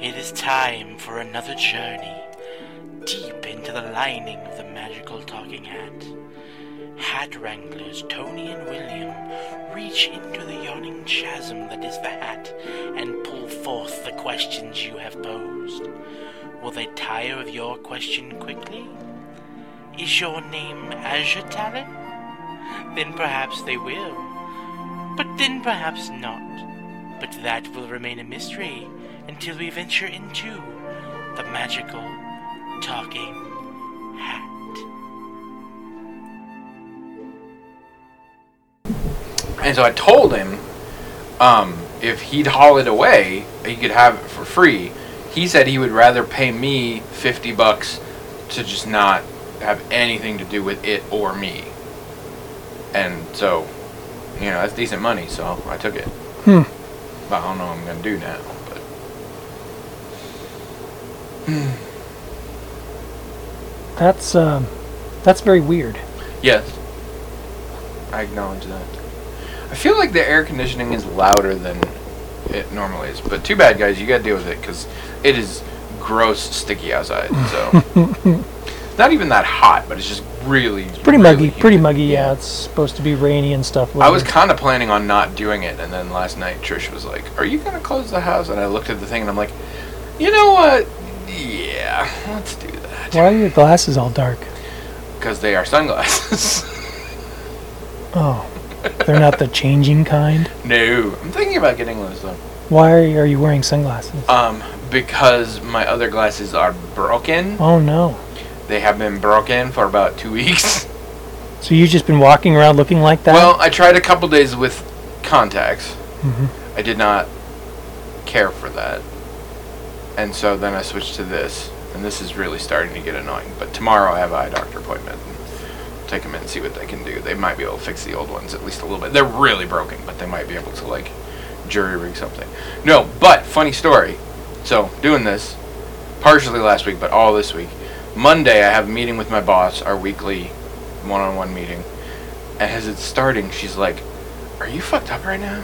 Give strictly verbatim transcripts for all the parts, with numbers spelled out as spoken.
It is time for another journey deep into the lining of the magical talking hat. Hat wranglers Tony and William reach into the yawning chasm that is the hat and pull forth the questions you have posed. Will they tire of your question quickly? Is your name Azure Talon? Then perhaps they will. But then perhaps not. But that will remain a mystery until we venture into the magical talking hat. And so I told him um, if he'd haul it away, he could have it for free. He said he would rather pay me fifty bucks to just not have anything to do with it or me. And so, you know, that's decent money, so I took it. Hmm. But I don't know what I'm going to do now. But That's, um, that's very weird. yes, I acknowledge that. I feel like the air conditioning is louder than it normally is. But too bad, guys. You got to deal with it because it is gross, sticky outside. So it's not even that hot, but it's just really, It's pretty really muggy, humid. pretty muggy, yeah. It's supposed to be rainy and stuff. I was later. kind of planning on not doing it, and then last night Trish was like, "Are you going to close the house?" And I looked at the thing, and I'm like, "You know what? Yeah, let's do that." Why are your glasses all dark? Because they are sunglasses. Oh, they're not the changing kind? No, I'm thinking about getting those though. Why are you, are you wearing sunglasses? Um, because my other glasses are broken. Oh, no. They have been broken for about two weeks. So you've just been walking around looking like that? Well, I tried a couple days with contacts. hmm I did not care for that. And so then I switched to this. And this is really starting to get annoying. But tomorrow I have an eye doctor appointment. And I'll take them in and see what they can do. They might be able to fix the old ones at least a little bit. They're really broken, but they might be able to, like, jury rig something. No, but, funny story. So, doing this, partially last week, but all this week. Monday I have a meeting with my boss, our weekly one-on-one meeting. And as it's starting, she's like, "Are you fucked up right now?"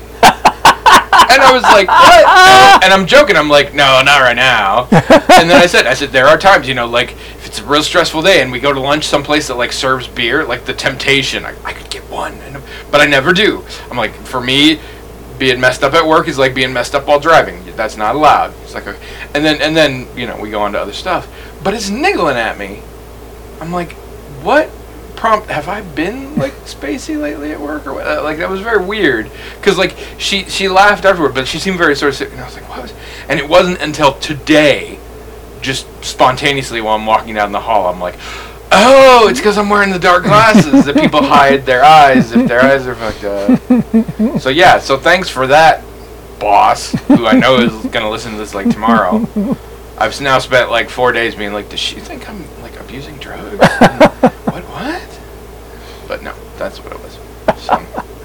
And I was like, "What?" And I'm joking. I'm like, "No, not right now." And then I said, I said, there are times, you know, like, if it's a real stressful day and we go to lunch someplace that, like, serves beer, like, the temptation, I, I could get one. And, but I never do. I'm like, for me, being messed up at work is like being messed up while driving. That's not allowed. It's like, okay. And then, and then, you know, we go on to other stuff. But it's niggling at me. I'm like, what prompt have I been like spacey lately at work or what? Like that was very weird because like she she laughed afterward, but she seemed very sort of sick, and I was like, what was? And it wasn't until today, just spontaneously while I'm walking down the hall, I'm like, oh, it's because I'm wearing the dark glasses that people hide their eyes if their eyes are fucked up. So yeah, so thanks for that, boss, who I know is gonna listen to this like tomorrow. I've now spent like four days being like, does she think I'm like abusing drugs? what, what? But no, that's what it was. So,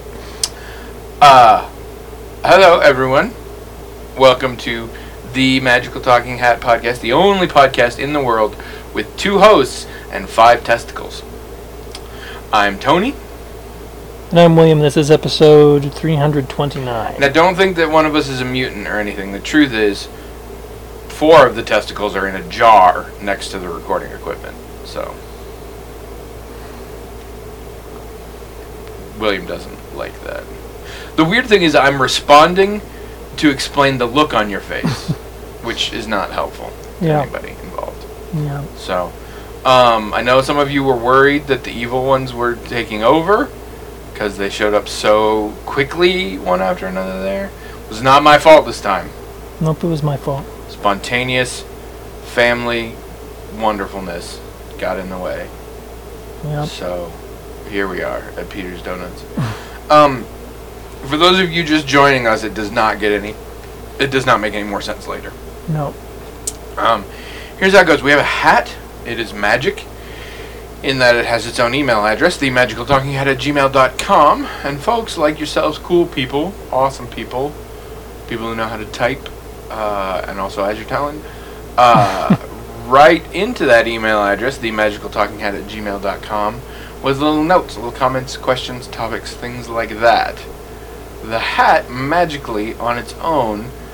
uh, hello everyone. Welcome to the Magical Talking Hat podcast, the only podcast in the world with two hosts and five testicles. I'm Tony. And I'm William. This is episode three hundred twenty-nine. Now don't think that one of us is a mutant or anything. The truth is, four of the testicles are in a jar next to the recording equipment. So William doesn't like that. The weird thing is I'm responding to explain the look on your face, which is not helpful to Yeah. anybody involved. Yeah. So um, I know some of you were worried that the evil ones were taking over because they showed up so quickly one after another there. It was not my fault this time. Nope, it was my fault. Spontaneous family wonderfulness got in the way. Yeah. So here we are at Peter's Donuts. um, for those of you just joining us, it does not get any. It does not make any more sense later. No. Um, here's how it goes. We have a hat. It is magic in that it has its own email address, the magical talking hat at gmail dot com. And folks like yourselves, cool people, awesome people, people who know how to type, uh, and also Azure Talon, uh, write into that email address, the magical talking hat at gmail dot com, with little notes, little comments, questions, topics, things like that. The hat magically on its own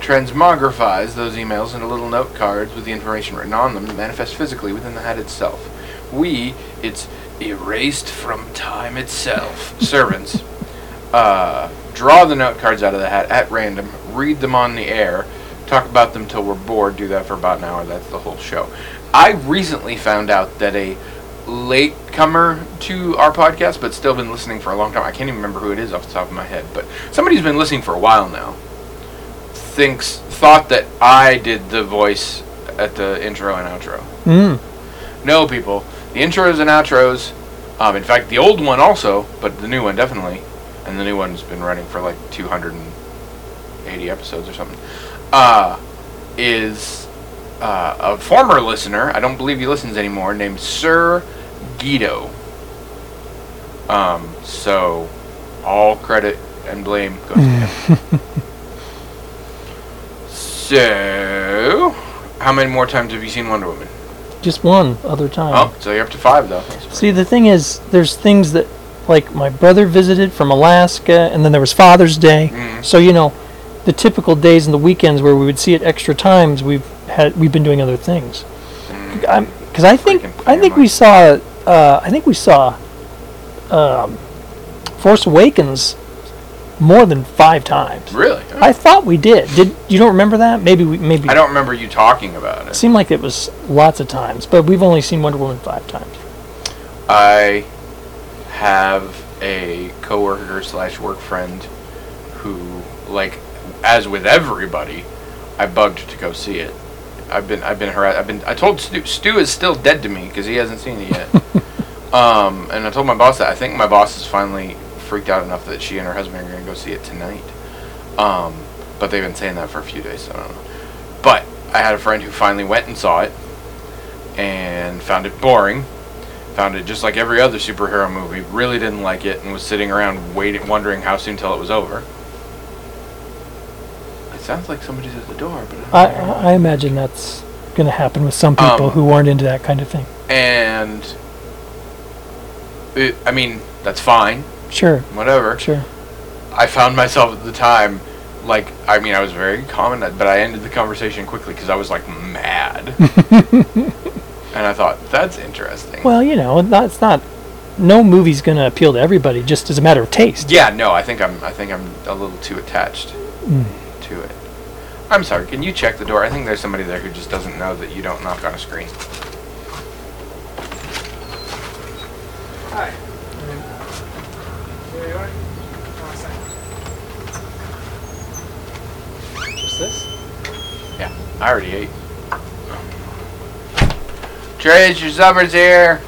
transmogrifies those emails into little note cards with the information written on them that manifest physically within the hat itself. We, its erased from time itself, servants, uh, draw the note cards out of the hat at random, read them on the air, talk about them till we're bored, do that for about an hour, that's the whole show. I recently found out that a latecomer to our podcast, but still been listening for a long time, I can't even remember who it is off the top of my head, but somebody who's been listening for a while now, thinks, thought that I did the voice at the intro and outro. Mm. No, people, the intros and outros, um, in fact, the old one also, but the new one definitely, and the new one's been running for like two hundred eighty episodes or something, uh, is uh, a former listener, I don't believe he listens anymore, named Sir Guido. Um, so, all credit and blame goes to him. So, how many more times have you seen Wonder Woman? Just one other time. Oh, so you're up to five, though. See, the thing is, there's things that, like, my brother visited from Alaska, and then there was Father's Day. Mm. So, you know, the typical days and the weekends where we would see it extra times, we've had we've been doing other things. Mm. Because I think I think we saw uh, I think we saw um, Force Awakens more than five times. Really? I thought we did. Did you don't remember that? Maybe we maybe. I don't remember you talking about it. It seemed like it was lots of times, but we've only seen Wonder Woman five times. I have a coworker slash work friend who, like, as with everybody, I bugged to go see it. I've been, I've been harassed. I've been. I told Stu. Stu is still dead to me because he hasn't seen it yet. um, and I told my boss that I think my boss is finally freaked out enough that she and her husband are going to go see it tonight. Um, but they've been saying that for a few days, so I don't know. But I had a friend who finally went and saw it and found it boring. Found it just like every other superhero movie. Really didn't like it and was sitting around waiting, wondering how soon till it was over. It sounds like somebody's at the door, but I, don't I I imagine that's going to happen with some people Um, who aren't into that kind of thing. And it, I mean, that's fine. Sure. Whatever. Sure. I found myself at the time, like, I mean, I was very calm, but I ended the conversation quickly because I was, like, mad. And I thought, that's interesting. Well, you know, that's not. No movie's going to appeal to everybody, just as a matter of taste. Yeah, no, I think I'm, I think I'm a little too attached Mm. to it. I'm sorry, can you check the door? I think there's somebody there who just doesn't know that you don't knock on a screen. Hi. Just this? Yeah, I already ate. Trace, your supper's here.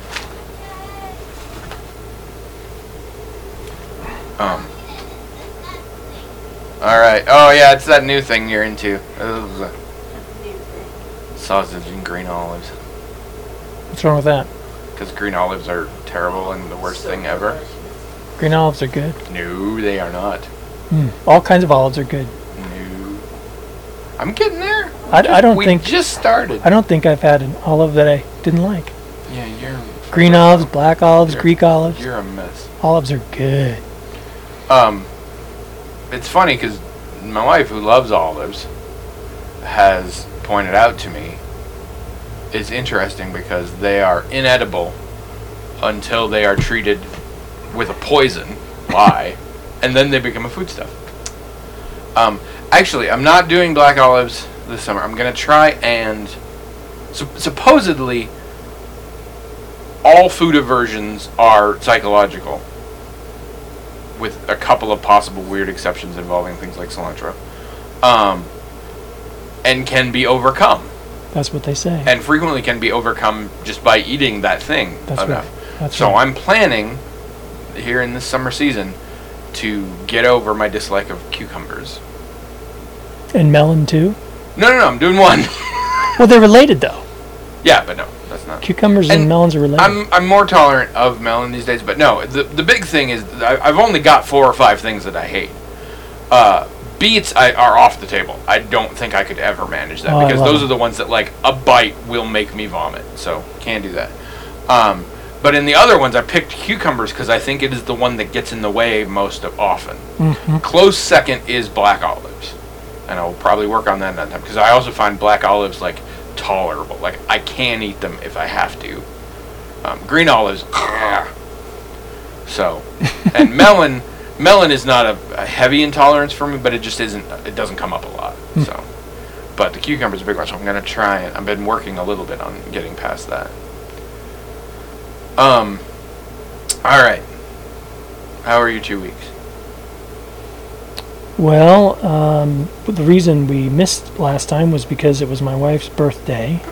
Um. Alright. Oh, yeah, it's that new thing you're into. Ugh. Sausage and green olives. What's wrong with that? Because green olives are terrible and the worst thing ever. Green olives are good. No, they are not. Mm. All kinds of olives are good. No. I'm getting there. I, I don't we think. just started. I don't think I've had an olive that I didn't like. Yeah, you're... Green olives, black olives, You're- Greek olives. You're a mess. Olives are good. Um, it's funny because my wife, who loves olives, has pointed out to me it's interesting because they are inedible until they are treated with a poison, lye, and then they become a foodstuff. Um, actually, I'm not doing black olives this summer. I'm going to try and... Sup- supposedly, all food aversions are psychological, with a couple of possible weird exceptions involving things like cilantro, um, and can be overcome, That's what they say. and frequently can be overcome just by eating that thing That's enough. right. That's so right. I'm planning, here in this summer season, to get over my dislike of cucumbers. And melon too. No, no, no, I'm doing one. Well, they're related though. Yeah, but no, that's not. Cucumbers and, And melons are related. I'm I'm more tolerant of melon these days, but no, the the big thing is I, I've only got four or five things that I hate. Uh, beets I, are off the table. I don't think I could ever manage that Oh, I because love those them. are the ones that like a bite will make me vomit. So can't do that. Um, but in the other ones, I picked cucumbers because I think it is the one that gets in the way most of often. Mhm. Close second is black olives, and I'll probably work on that another time because I also find black olives like tolerable. Like I can eat them if I have to. Um, green olives, so, and melon. Melon is not a, a heavy intolerance for me, but it just isn't. It doesn't come up a lot. Mm. So, but the cucumber is a big one, so I'm gonna try it. I've been working a little bit on getting past that. Um. All right. How are your two weeks? Well, um, the reason we missed last time was because it was my wife's birthday,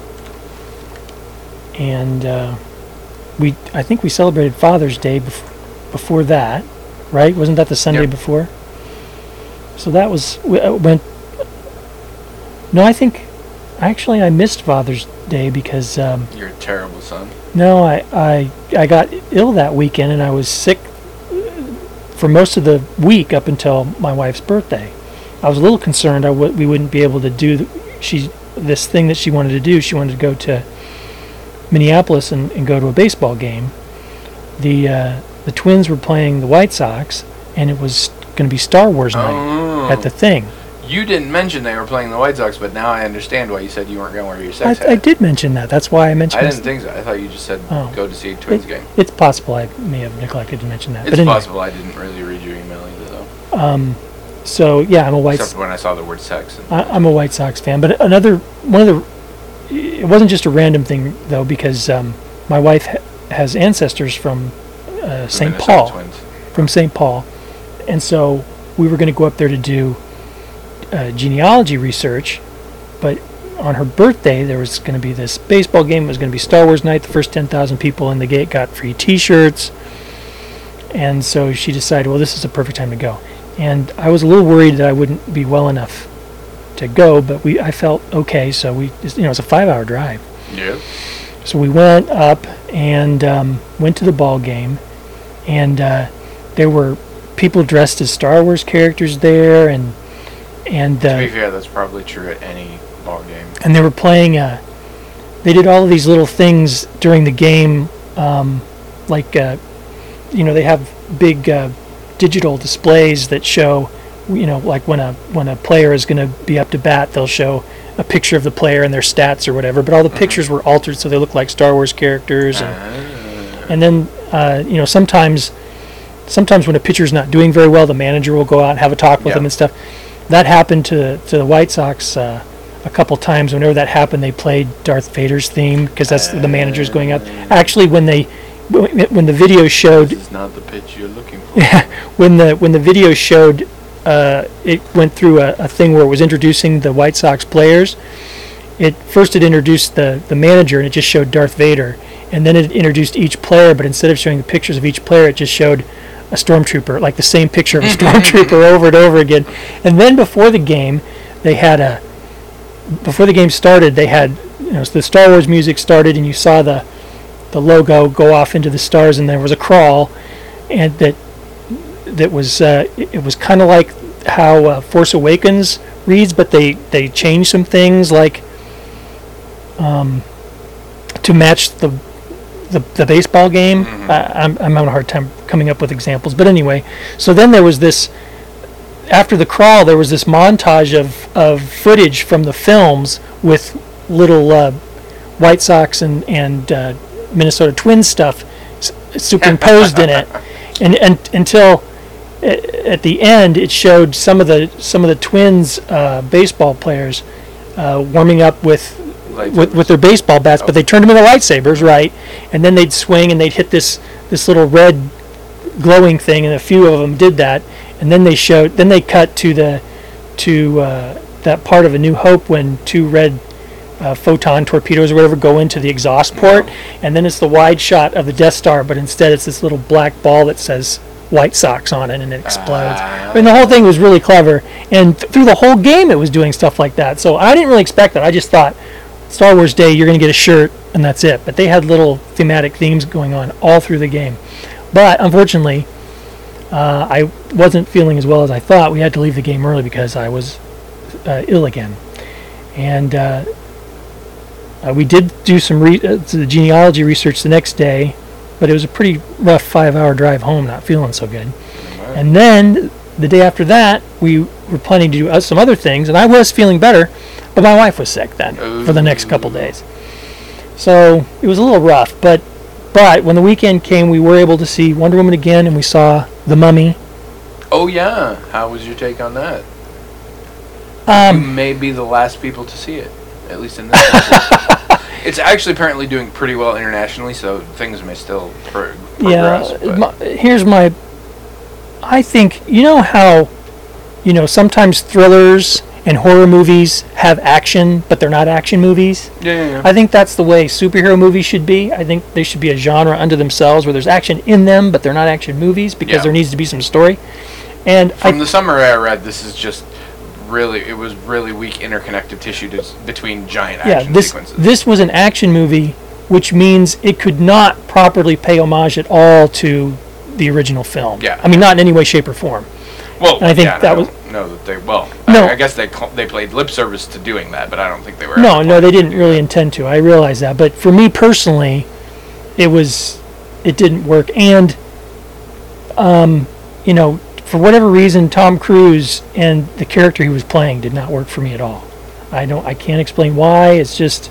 and uh, we. I think we celebrated Father's Day bef- before that. Right? Wasn't that the Sunday yep. before? So that was we, uh, went. No, I think actually I missed Father's Day because um, you're a terrible son. No, I, I I got ill that weekend and I was sick for most of the week up until my wife's birthday. I was a little concerned I w- we wouldn't be able to do the, she this thing that she wanted to do. She wanted to go to Minneapolis and, and go to a baseball game. The uh, The Twins were playing the White Sox, and it was going to be Star Wars night oh. at the thing. You didn't mention they were playing the White Sox, but now I understand why you said you weren't going to wear your sex I, hat. I did mention that. That's why I mentioned it. I didn't think so. I thought you just said oh. go to see a Twins it, game. It's possible I may have neglected to mention that. It's but anyway. possible I didn't really read your email either, though. Um, so, yeah, I'm a White Except when I saw the word sex. I, I'm a White Sox fan. But another, one of the, it wasn't just a random thing, though, because um, my wife ha- has ancestors from uh, Saint Paul. Twins. From Saint Paul, and so we were going to go up there to do uh, genealogy research, but on her birthday there was going to be this baseball game. It was going to be Star Wars night. The first ten thousand people in the gate got free T-shirts, and so she decided, well, this is a perfect time to go. And I was a little worried that I wouldn't be well enough to go, but we I felt okay. So we, you know, it's a five-hour drive. Yeah. So we went up and um, went to the ball game, and. Uh, There were people dressed as Star Wars characters there, and and uh, to be fair, that's probably true at any ball game. And they were playing. Uh, they did all of these little things during the game, um, like uh, you know, they have big uh, digital displays that show, you know, like when a when a player is going to be up to bat, they'll show a picture of the player and their stats or whatever. But all the mm-hmm. pictures were altered so they look like Star Wars characters, and, uh. and then uh, you know sometimes. Sometimes when a pitcher's not doing very well, the manager will go out and have a talk with yeah. them and stuff. That happened to to the White Sox uh, a couple times. Whenever that happened, they played Darth Vader's theme because that's uh, the manager's going out. Actually, when they when the video showed, this is not the pitch you're looking for. Yeah, when the when the video showed, uh, it went through a, a thing where it was introducing the White Sox players. It first it introduced the the manager and it just showed Darth Vader, and then it introduced each player. But instead of showing the pictures of each player, it just showed a stormtrooper, like the same picture of a stormtrooper over and over again. And then before the game, they had a, before the game started, they had, you know, the Star Wars music started and you saw the the logo go off into the stars and there was a crawl, and that that was, uh, it, it was kind of like how uh, Force Awakens reads, but they, they changed some things like um, to match the The, the baseball game. Mm-hmm. uh, I'm, I'm having a hard time coming up with examples, but anyway, so then there was this, after the crawl there was this montage of, of footage from the films with little uh, White Sox and, and uh, Minnesota Twins stuff s- superimposed in it, and, and until uh, at the end it showed some of the some of the Twins uh, baseball players uh, warming up with With, with their baseball bats, but they turned them into lightsabers, right? And then they'd swing and they'd hit this this little red glowing thing, and a few of them did that. And then they showed, then they cut to the to uh, that part of A New Hope when two red uh, photon torpedoes or whatever go into the exhaust port, and then it's the wide shot of the Death Star, but instead it's this little black ball that says White Sox on it, and it explodes. Uh, I mean, the whole thing was really clever, and th- through the whole game it was doing stuff like that. So I didn't really expect that. I just thought, Star Wars Day, you're going to get a shirt, and that's it. But they had little thematic themes going on all through the game. But unfortunately, uh, I wasn't feeling as well as I thought. We had to leave the game early because I was uh, ill again. And uh, uh, we did do some re- uh, the genealogy research the next day, but it was a pretty rough five-hour drive home, not feeling so good. And then the day after that, we were planning to do uh, some other things, and I was feeling better, but my wife was sick then for the next couple days. So it was a little rough, but but when the weekend came, we were able to see Wonder Woman again, and we saw The Mummy. Oh yeah, how was your take on that? Um, you may be the last people to see it, at least in this country. It's actually apparently doing pretty well internationally, so things may still pro- progress. yeah, but- my, here's my. I think you know how, you know, sometimes thrillers and horror movies have action, but they're not action movies. yeah, yeah, yeah. I think that's the way superhero movies should be. I think they should be a genre unto themselves where there's action in them, but they're not action movies because Yeah. there needs to be some story. And From I, the summary I read, this is just really, it was really weak interconnective tissue to, between giant yeah, action this sequences. this was an action movie, which means it could not properly pay homage at all to the original film. Yeah. I mean, not in any way, shape, or form. well, and I think yeah, that I was- don't know that they, well, No. I, I guess they cl- they played lip service to doing that, but I don't think they were. No, ever no, they planning to didn't do really that. intend to. I realize that, but for me personally, it was, it didn't work. And, um, you know, for whatever reason, Tom Cruise and the character he was playing did not work for me at all. I don't, I can't explain why. It's just,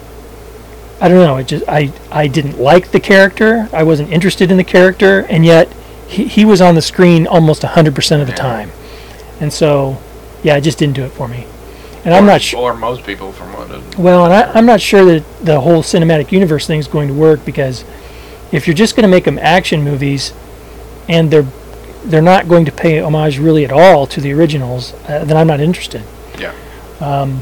I don't know. It just, I, I didn't like the character. I wasn't interested in the character, and yet he, he was on the screen almost one hundred percent of the Yeah. time. And so, yeah, it just didn't do it for me. And I'm Or- not sure. Or most people, from what. It, Well, and I, I'm not sure that the whole cinematic universe thing is going to work, because if you're just going to make them action movies, and they're they're not going to pay homage really at all to the originals, uh, then I'm not interested. Yeah. Um,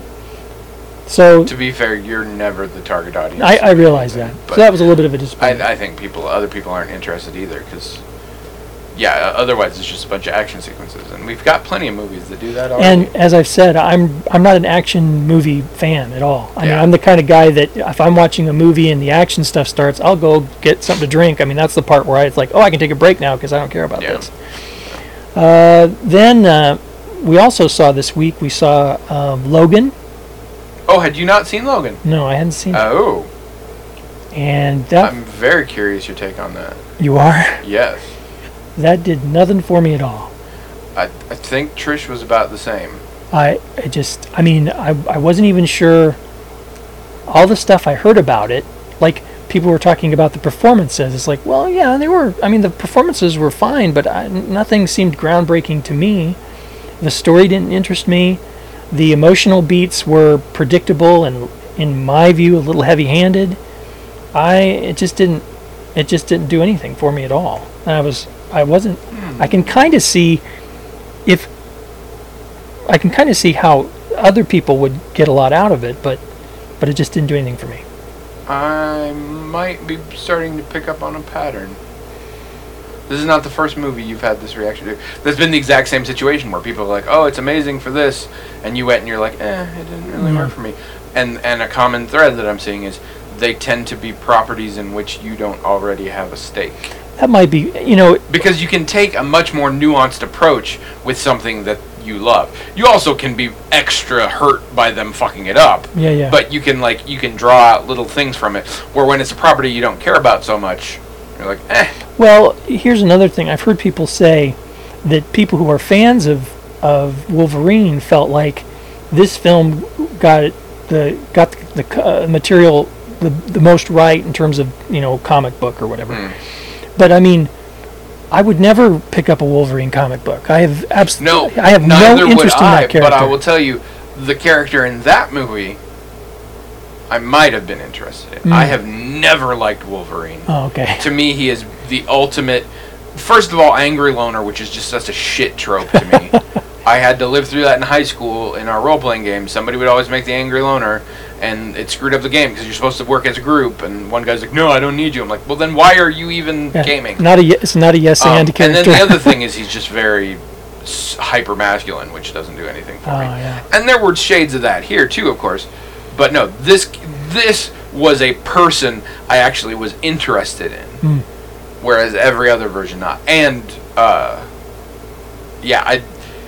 so To be fair, you're never the target audience. I, I realize that. But So that was a little bit of a disappointment. I, I think people, other people aren't interested either, because, yeah, otherwise it's just a bunch of action sequences, and we've got plenty of movies that do that already. And as I've said, I'm I'm not an action movie fan at all. I mean, Yeah. I'm the kind of guy that if I'm watching a movie and the action stuff starts, I'll go get something to drink. I mean, that's the part where I, it's like, oh, I can take a break now because I don't care about Yeah. this. Uh, then uh, we also saw this week, we saw um, Logan. Oh, had you not seen Logan? No, I hadn't seen it. Oh, And that, I'm very curious your take on that. you are? Yes. That did nothing for me at all. I, I think Trish was about the same. I, I just, I mean, I, I wasn't even sure. All the stuff I heard about it, like people were talking about the performances. It's like, well, yeah, they were. I mean, the performances were fine, but I, nothing seemed groundbreaking to me. The story didn't interest me. The emotional beats were predictable and, in my view, a little heavy-handed. I it just didn't it just didn't do anything for me at all. And I was I wasn't. I can kind of see if I can kind of see how other people would get a lot out of it, but but it just didn't do anything for me. I might be starting to pick up on a pattern. This is not the first movie you've had this reaction to. There's been the exact same situation where people are like, oh, it's amazing for this, and you went and you're like, eh, it didn't really Yeah. work for me. And and a common thread that I'm seeing is they tend to be properties in which you don't already have a stake. That might be, you know, Because you can take a much more nuanced approach with something that you love. You also can be extra hurt by them fucking it up. yeah, yeah. But you can like you can draw out little things from it. Where when it's a property you don't care about so much, you're like, eh. Well, here's another thing. I've heard people say that people who are fans of of Wolverine felt like this film got the got the, the uh, material the the most right in terms of, you know, comic book or whatever. Hmm. But I mean, I would never pick up a Wolverine comic book. I have No, absolutely I have neither no interest would in I, that character. But I will tell you, the character in that movie, I might have been interested in. Mm. I have never liked Wolverine. Oh, okay. To me, he is the ultimate. First of all, angry loner, which is just such a shit trope to me. I had to live through that in high school in our role-playing game. Somebody would always make the angry loner, and it screwed up the game because you're supposed to work as a group. And one guy's like, "No, I don't need you." I'm like, "Well, then why are you even Yeah, gaming?" Not a ye- it's not a yes Um, and and character. then the other thing is he's just very hyper masculine, which doesn't do anything for Oh, me. yeah. And there were shades of that here too, of course. But no, this this was a person I actually was interested in, Hmm. whereas every other version not. And uh, yeah, I.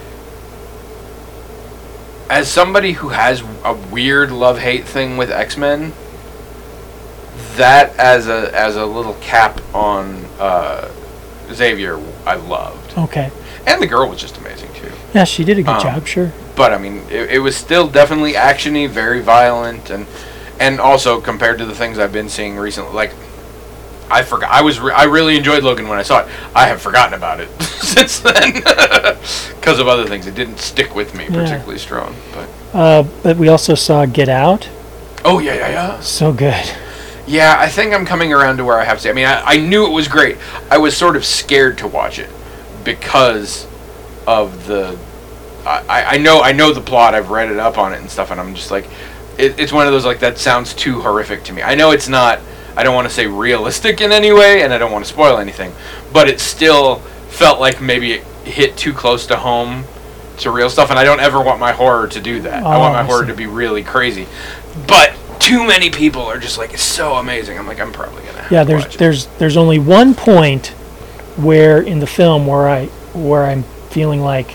As somebody who has a weird love-hate thing with X-Men, that as a as a little cap on uh, Xavier, I loved. Okay. And the girl was just amazing too. Yeah, she did a good Um, job, sure. But I mean, it, it was still definitely actiony, very violent, and and also compared to the things I've been seeing recently, like I forgot. I was re- I really enjoyed Logan when I saw it. I have forgotten about it since then because of other things. It didn't stick with me Yeah. particularly strong. But Uh, but we also saw Get Out. oh yeah, yeah, yeah. So good. Yeah, I think I'm coming around to where I have to say. I mean, I, I knew it was great. I was sort of scared to watch it because of the. I, I know I know the plot. I've read it up on it and stuff, and I'm just like, it, it's one of those like that sounds too horrific to me. I know it's not. I don't want to say realistic in any way, and I don't want to spoil anything, but it still felt like maybe it hit too close to home to real stuff, and I don't ever want my horror to do that. I Oh, want my I horror see. to be really crazy, but too many people are just like, it's so amazing. I'm like, I'm probably gonna have Yeah, to there's watch it. there's there's only one point where in the film where I where I'm feeling like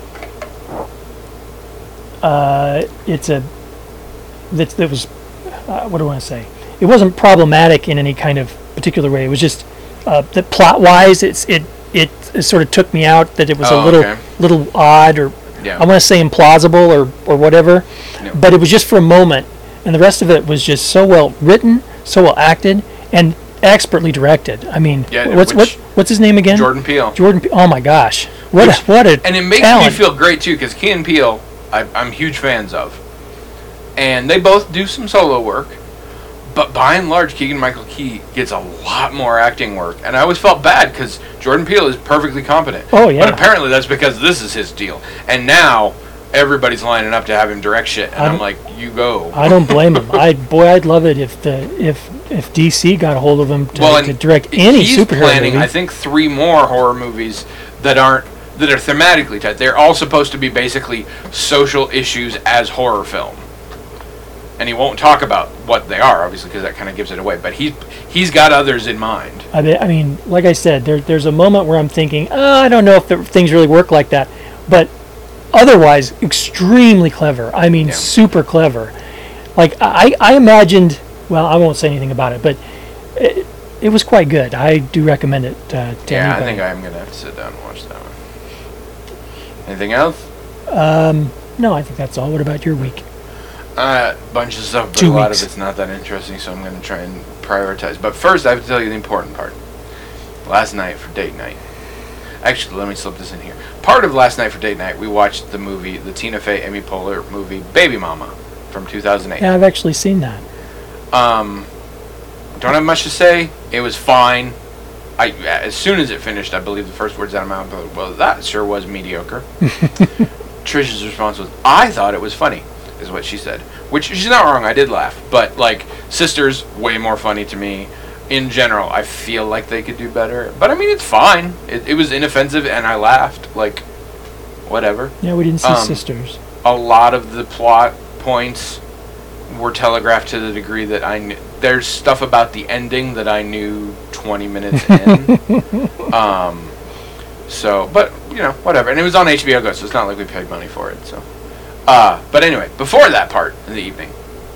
uh, it's a that that was uh, what do I want to say? It wasn't problematic in any kind of particular way. It was just uh, that plot wise, it's it, it it sort of took me out. That it was Oh, a little okay. little odd, or Yeah. I want to say implausible, or or whatever. Yeah. But it was just for a moment, and the rest of it was just so well written, so well acted, and expertly directed. I mean, Yeah, what's what which- what's his name again? Jordan Peele. Jordan. Pe- Oh my gosh, what Which- a, what a And it makes talent. me feel great too, because Key and Peele, I, I'm huge fans of, and they both do some solo work. But by and large, Keegan-Michael Key gets a lot more acting work, and I always felt bad because Jordan Peele is perfectly competent. Oh, yeah. But apparently that's because this is his deal, and now everybody's lining up to have him direct shit, and I'm- I'm like, you go. I don't blame him. I boy, I'd love it if the if if D C got a hold of him to, well, and to direct any he's superhero planning, movie. I think, three more horror movies that aren't that are thematically tied. They're all supposed to be basically social issues as horror film. And he won't talk about what they are, obviously, because that kind of gives it away. But he's he's got others in mind. I mean, I mean, like I said, there, there's a moment where I'm thinking, oh, I don't know if the, things really work like that, but otherwise, extremely clever. I mean, Yeah. super clever. Like I, I imagined. Well, I won't say anything about it, but it, it was quite good. I do recommend it uh, to Yeah, I anybody. think I am gonna have to sit down and watch that one. Anything else? Um, no, I think that's all. What about your week? Uh, bunch of stuff, but Two a lot weeks. of it's not that interesting, so I'm gonna try and prioritize. But first, I have to tell you the important part. Last night for date night. Actually, let me slip this in here. Part of last night for date night, we watched the movie, the Tina Fey, Amy Poehler movie, Baby Mama, from two thousand eight. Yeah, I've actually seen that. Um, don't have much to say. It was fine. I as soon as it finished, I believe the first words out of my mouth were, "Well, that sure was mediocre." Trish's response was, "I thought it was funny," is what she said. Which she's not wrong. I did laugh, but like Sisters, way more funny to me. In general, I feel like they could do better. But I mean, it's fine. It, it was inoffensive, and I laughed. Like, whatever. Yeah, we didn't see Um, Sisters. A lot of the plot points were telegraphed to the degree that I knew. There's stuff about the ending that I knew twenty minutes in. um, so, but you know, whatever. And it was on H B O Go, so it's not like we paid money for it. So, uh, but anyway, before that part in the evening,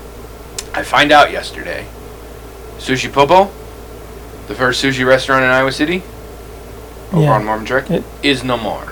I find out yesterday, Sushi Popo, the first sushi restaurant in Iowa City, over Yeah. on Mormon Trek, It- is no more.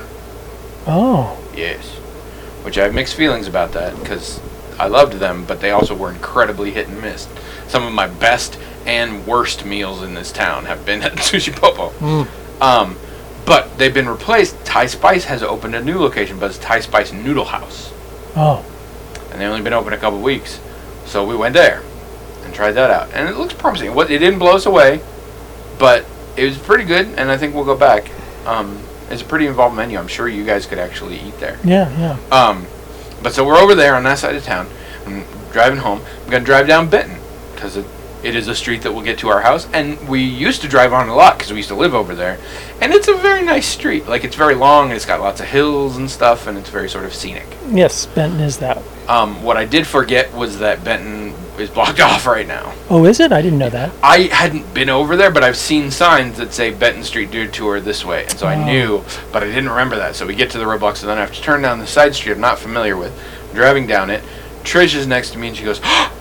Oh, Yes. Which I have mixed feelings about that because I loved them, but they also were incredibly hit and miss. Some of my best and worst meals in this town have been at Sushi Popo. Mm. Um, but they've been replaced. Thai Spice has opened a new location, but it's Thai Spice Noodle House. oh, And they've only been open a couple weeks. So we went there and tried that out. And it looks promising. What It didn't blow us away, but it was pretty good, and I think we'll go back. Um, it's a pretty involved menu. I'm sure you guys could actually eat there. yeah, yeah. Um, but so we're over there on that side of town. I'm driving home. I'm gonna drive down Benton because it, it is a street that will get to our house, and we used to drive on a lot because we used to live over there. And it's a very nice street. Like it's very long. And it's got lots of hills and stuff, and it's very sort of scenic. Yes, Benton is that. Um, what I did forget was that Benton is blocked off right now. Oh, is it? I didn't know that. I hadn't been over there, but I've seen signs that say Benton Street Detour this way, and so I Oh. knew, but I didn't remember that. So we get to the roadblocks, and then I have to turn down the side street I'm not familiar with. I'm driving down it. Trish is next to me, and she goes,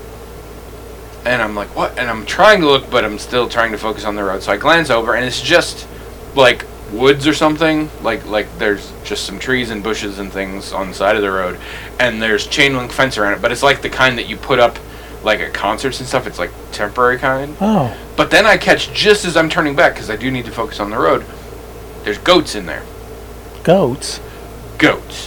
and I'm like, what? And I'm trying to look, but I'm still trying to focus on the road. So I glance over, and it's just like woods or something. Like like there's just some trees and bushes and things on the side of the road, and there's chain link fence around it. But it's like the kind that you put up like at concerts and stuff. It's like temporary kind. Oh. But then I catch just as I'm turning back, because I do need to focus on the road. There's goats in there. Goats. Goats.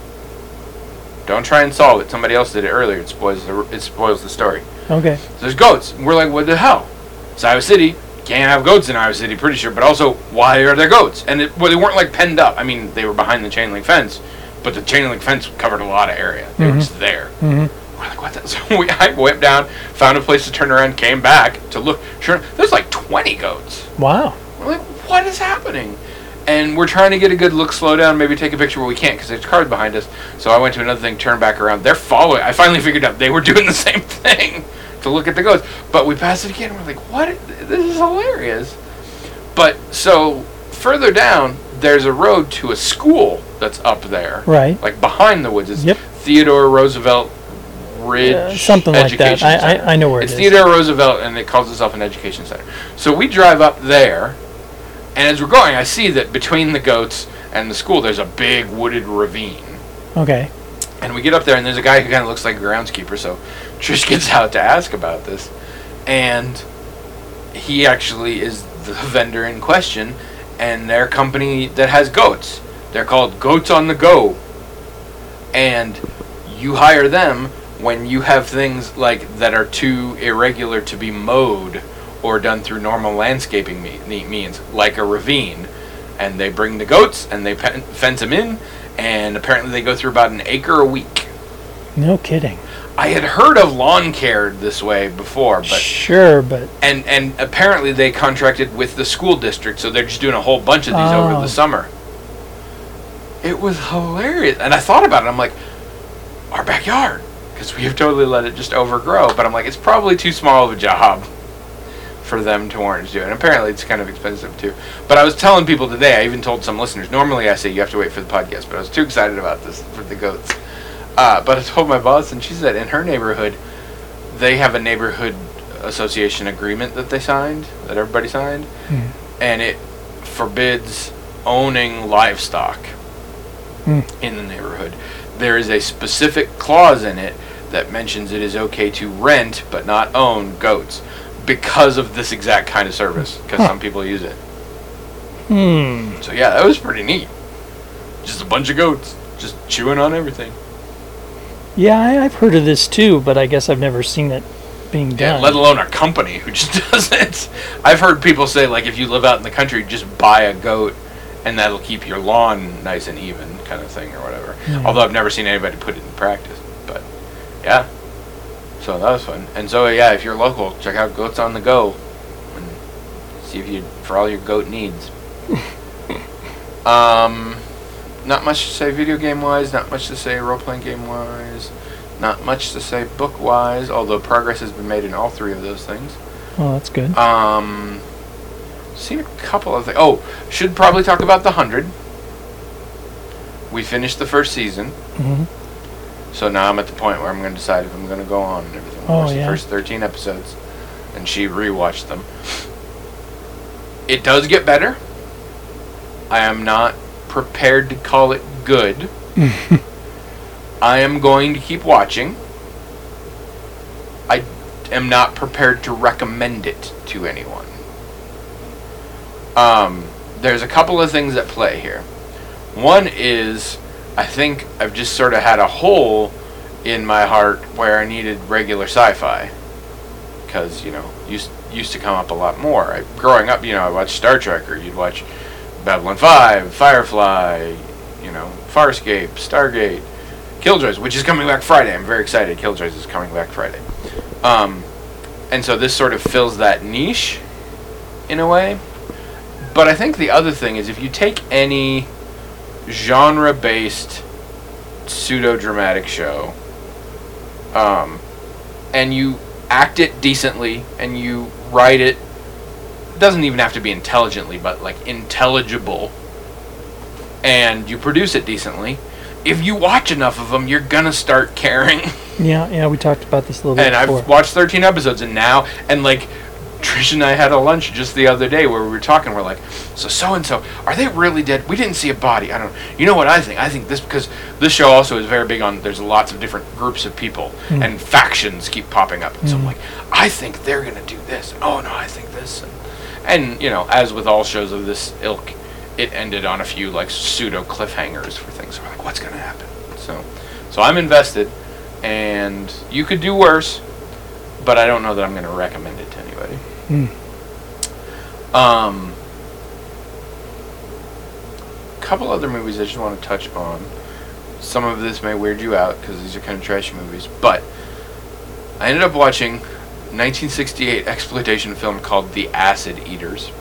Don't try and solve it. Somebody else did it earlier. It spoils the it spoils the story. Okay. So there's goats. We're like, what the hell? It's Iowa City. Can't have goats in Iowa City, pretty sure. But also, why are there goats? And it, well, they weren't like penned up. I mean, they were behind the chain link fence, but the chain link fence covered a lot of area. They Mm-hmm. were just there. Mm-hmm. We're like, what the? So we, I went down, found a place to turn around, came back to look. Sure, there's like twenty goats. Wow. We're like, what is happening? And we're trying to get a good look, slow down, maybe take a picture, but we can't because there's cars behind us. So I went to another thing, turned back around. They're following. I finally figured out they were doing the same thing to look at the goats. But we passed it again, and we're like, what? This is hilarious. But so further down, there's a road to a school that's up there. Right. Like behind the woods. It's Yep. Theodore Roosevelt Ridge Uh, something like that. Education I, Center. I I know where It's it is. Theodore Roosevelt, and it calls itself an education center. So we drive up there, and as we're going, I see that between the goats and the school, there's a big wooded ravine. Okay. And we get up there, and there's a guy who kind of looks like a groundskeeper, so Trish gets out to ask about this. And he actually is the vendor in question, and their company that has goats. They're called Goats on the Go. And you hire them when you have things like that are too irregular to be mowed or done through normal landscaping me- me- means, like a ravine. And they bring the goats, and they pen- fence them in, and apparently they go through about an acre a week. No kidding. I had heard of lawn care this way before, but Sure, but and and apparently they contracted with the school district, so they're just doing a whole bunch of these over Oh. the summer. It was hilarious, and I thought about it. I'm like, our backyard, because we have totally let it just overgrow. But I'm like, it's probably too small of a job for them to warrant to do. And apparently it's kind of expensive too. But I was telling people today, I even told some listeners, normally I say you have to wait for the podcast, but I was too excited about this for the goats. Uh, but I told my boss, and she said in her neighborhood, they have a neighborhood association agreement that they signed, that everybody signed, Hmm. and it forbids owning livestock Hmm. in the neighborhood. There is a specific clause in it that mentions it is okay to rent but not own goats because of this exact kind of service, because Huh. some people use it. hmm. So yeah, that was pretty neat. Just a bunch of goats just chewing on everything. Yeah, I, I've heard of this too, but I guess I've never seen it being Yeah, done. let alone a company who just does it. I've heard people say, like, if you live out in the country, just buy a goat and that'll keep your lawn nice and even, kind of thing, or whatever. Yeah. Although I've never seen anybody put it in practice. But, yeah. So that was fun. And so, yeah, if you're local, check out Goats on the Go and see if you, for all your goat needs. um... Not much to say video game wise, not much to say role playing game wise, not much to say book wise, although progress has been made in all three of those things. Oh, that's good. Um, seen a couple of things. Oh, should probably talk about The Hundred. We finished the first season, hmm so now I'm at the point where I'm going to decide if I'm going to go on and everything. Oh, Watch yeah. the first thirteen episodes, and she rewatched them. It does get better. I am not prepared to call it good. I am going to keep watching. I am not prepared to recommend it to anyone. Um, there's a couple of things at play here. One is, I think I've just sort of had a hole in my heart where I needed regular sci-fi. Because, you know, used used to come up a lot more. I, growing up, you know, I watched Star Trek, or you'd watch Babylon five, Firefly, you know, Farscape, Stargate, Killjoys, which is coming back Friday. I'm very excited. Killjoys is coming back Friday. Um, and so this sort of fills that niche, in a way. But I think the other thing is, if you take any genre-based pseudo-dramatic show, um, and you act it decently, and you write it, doesn't even have to be intelligently, but like intelligible, and you produce it decently, if you watch enough of them, you're gonna start caring. Yeah, yeah, we talked about this a little And bit before. I've watched thirteen episodes, and now, and like, Trish and I had a lunch just the other day where we were talking. We're like, so so and so, are they really dead? We didn't see a body. I don't. You know what I think? I think this because this show also is very big on. There's lots of different groups of people Mm. and factions keep popping up. And so I'm Mm. like, I think they're gonna do this. Oh no, I think this. And, and you know, as with all shows of this ilk, it ended on a few like pseudo cliffhangers for things. We're like, what's gonna happen? So, so I'm invested, and you could do worse, but I don't know that I'm gonna recommend it to anybody. Mm. Um, couple other movies I just want to touch on. Some of this may weird you out because these are kind of trashy movies, but I ended up watching a nineteen sixty-eight exploitation film called The Acid Eaters,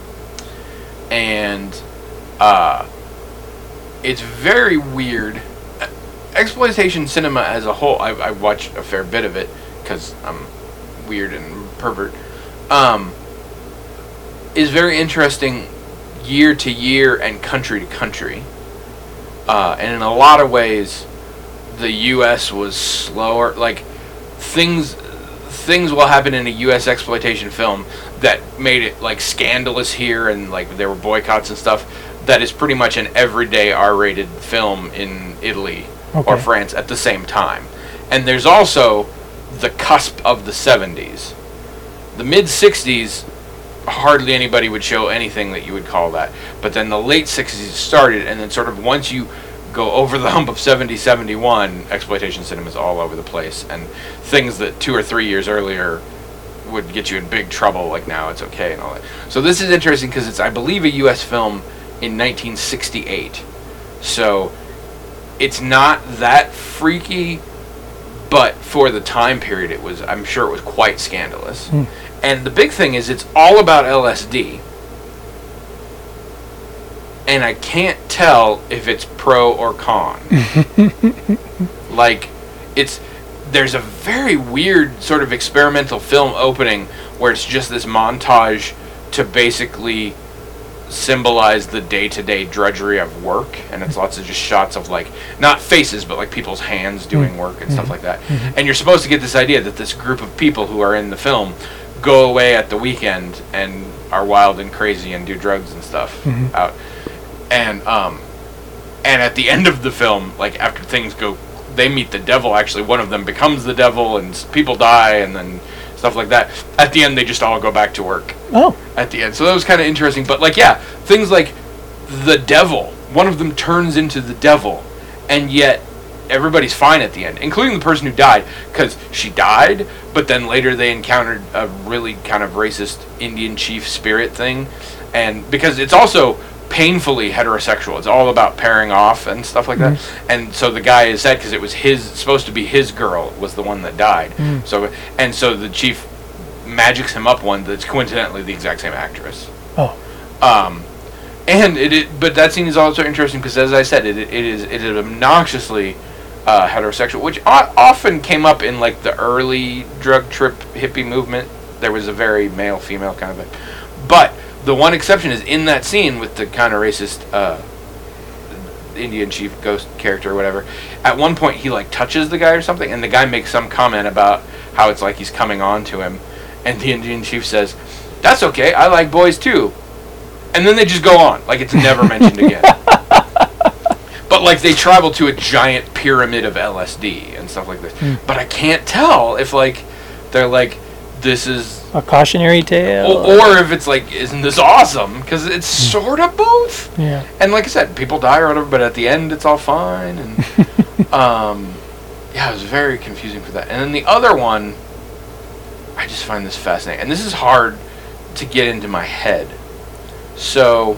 and uh, it's very weird. Exploitation cinema as a whole, I, I watched a fair bit of it because I'm weird and pervert. Um, is very interesting year to year and country to country. Uh, and in a lot of ways, the U S was slower. Like, things things will happen in a U S exploitation film that made it, like, scandalous here, and, like, there were boycotts and stuff, that is pretty much an everyday R-rated film in Italy Okay. or France at the same time. And there's also the cusp of the seventies. The mid-sixties, hardly anybody would show anything that you would call that. But then the late sixties started, and then sort of once you go over the hump of seventy, seventy-one, exploitation cinema's all over the place. And things that two or three years earlier would get you in big trouble, like Now It's Okay and all that. So this is interesting because it's, I believe, a U S film in nineteen sixty-eight. So it's not that freaky, but for the time period it was, I'm sure it was quite scandalous. Mm. And the big thing is it's all about L S D. And I can't tell if it's pro or con. Like, it's, there's a very weird sort of experimental film opening where it's just this montage to basically symbolize the day-to-day drudgery of work, and it's lots of just shots of, like, not faces, but like people's hands doing work and stuff like that. And you're supposed to get this idea that this group of people who are in the film go away at the weekend and are wild and crazy and do drugs and stuff Mhm. out. And um and at the end of the film, like, after things go, they meet the devil. Actually, one of them becomes the devil, and s- people die, and then stuff like that. At the end, they just all go back to work Oh. at the end. So that was kind of interesting. But, like, yeah, things like the devil, one of them turns into the devil, and yet everybody's fine at the end, including the person who died, because she died, but then later they encountered a really kind of racist Indian chief spirit thing, and because it's also painfully heterosexual. It's all about pairing off and stuff like that. And so the guy is sad because it was his, supposed to be his girl was the one that died. Mm. So and so the chief magics him up one that's coincidentally the exact same actress. Oh. Um, and it, it but that scene is also interesting because, as I said, it it is it is obnoxiously uh, heterosexual, which o- often came up in, like, the early drug trip hippie movement. There was a very male female kind of thing, but the one exception is in that scene with the kind of racist uh, Indian chief ghost character or whatever. At one point, he, like, touches the guy or something, and the guy makes some comment about how it's like he's coming on to him, and the Indian chief says, "That's okay, I like boys too." And then they just go on, like it's never mentioned again. But, like, they travel to a giant pyramid of L S D and stuff like this. Mm. But I can't tell if, like, they're like, this is... A cautionary tale. Or, or if it's like, isn't this awesome? Because it's sort of both. Yeah. And like I said, people die or whatever, but at the end it's all fine. And um, yeah, it was very confusing for that. And then the other one, I just find this fascinating. And this is hard to get into my head. So,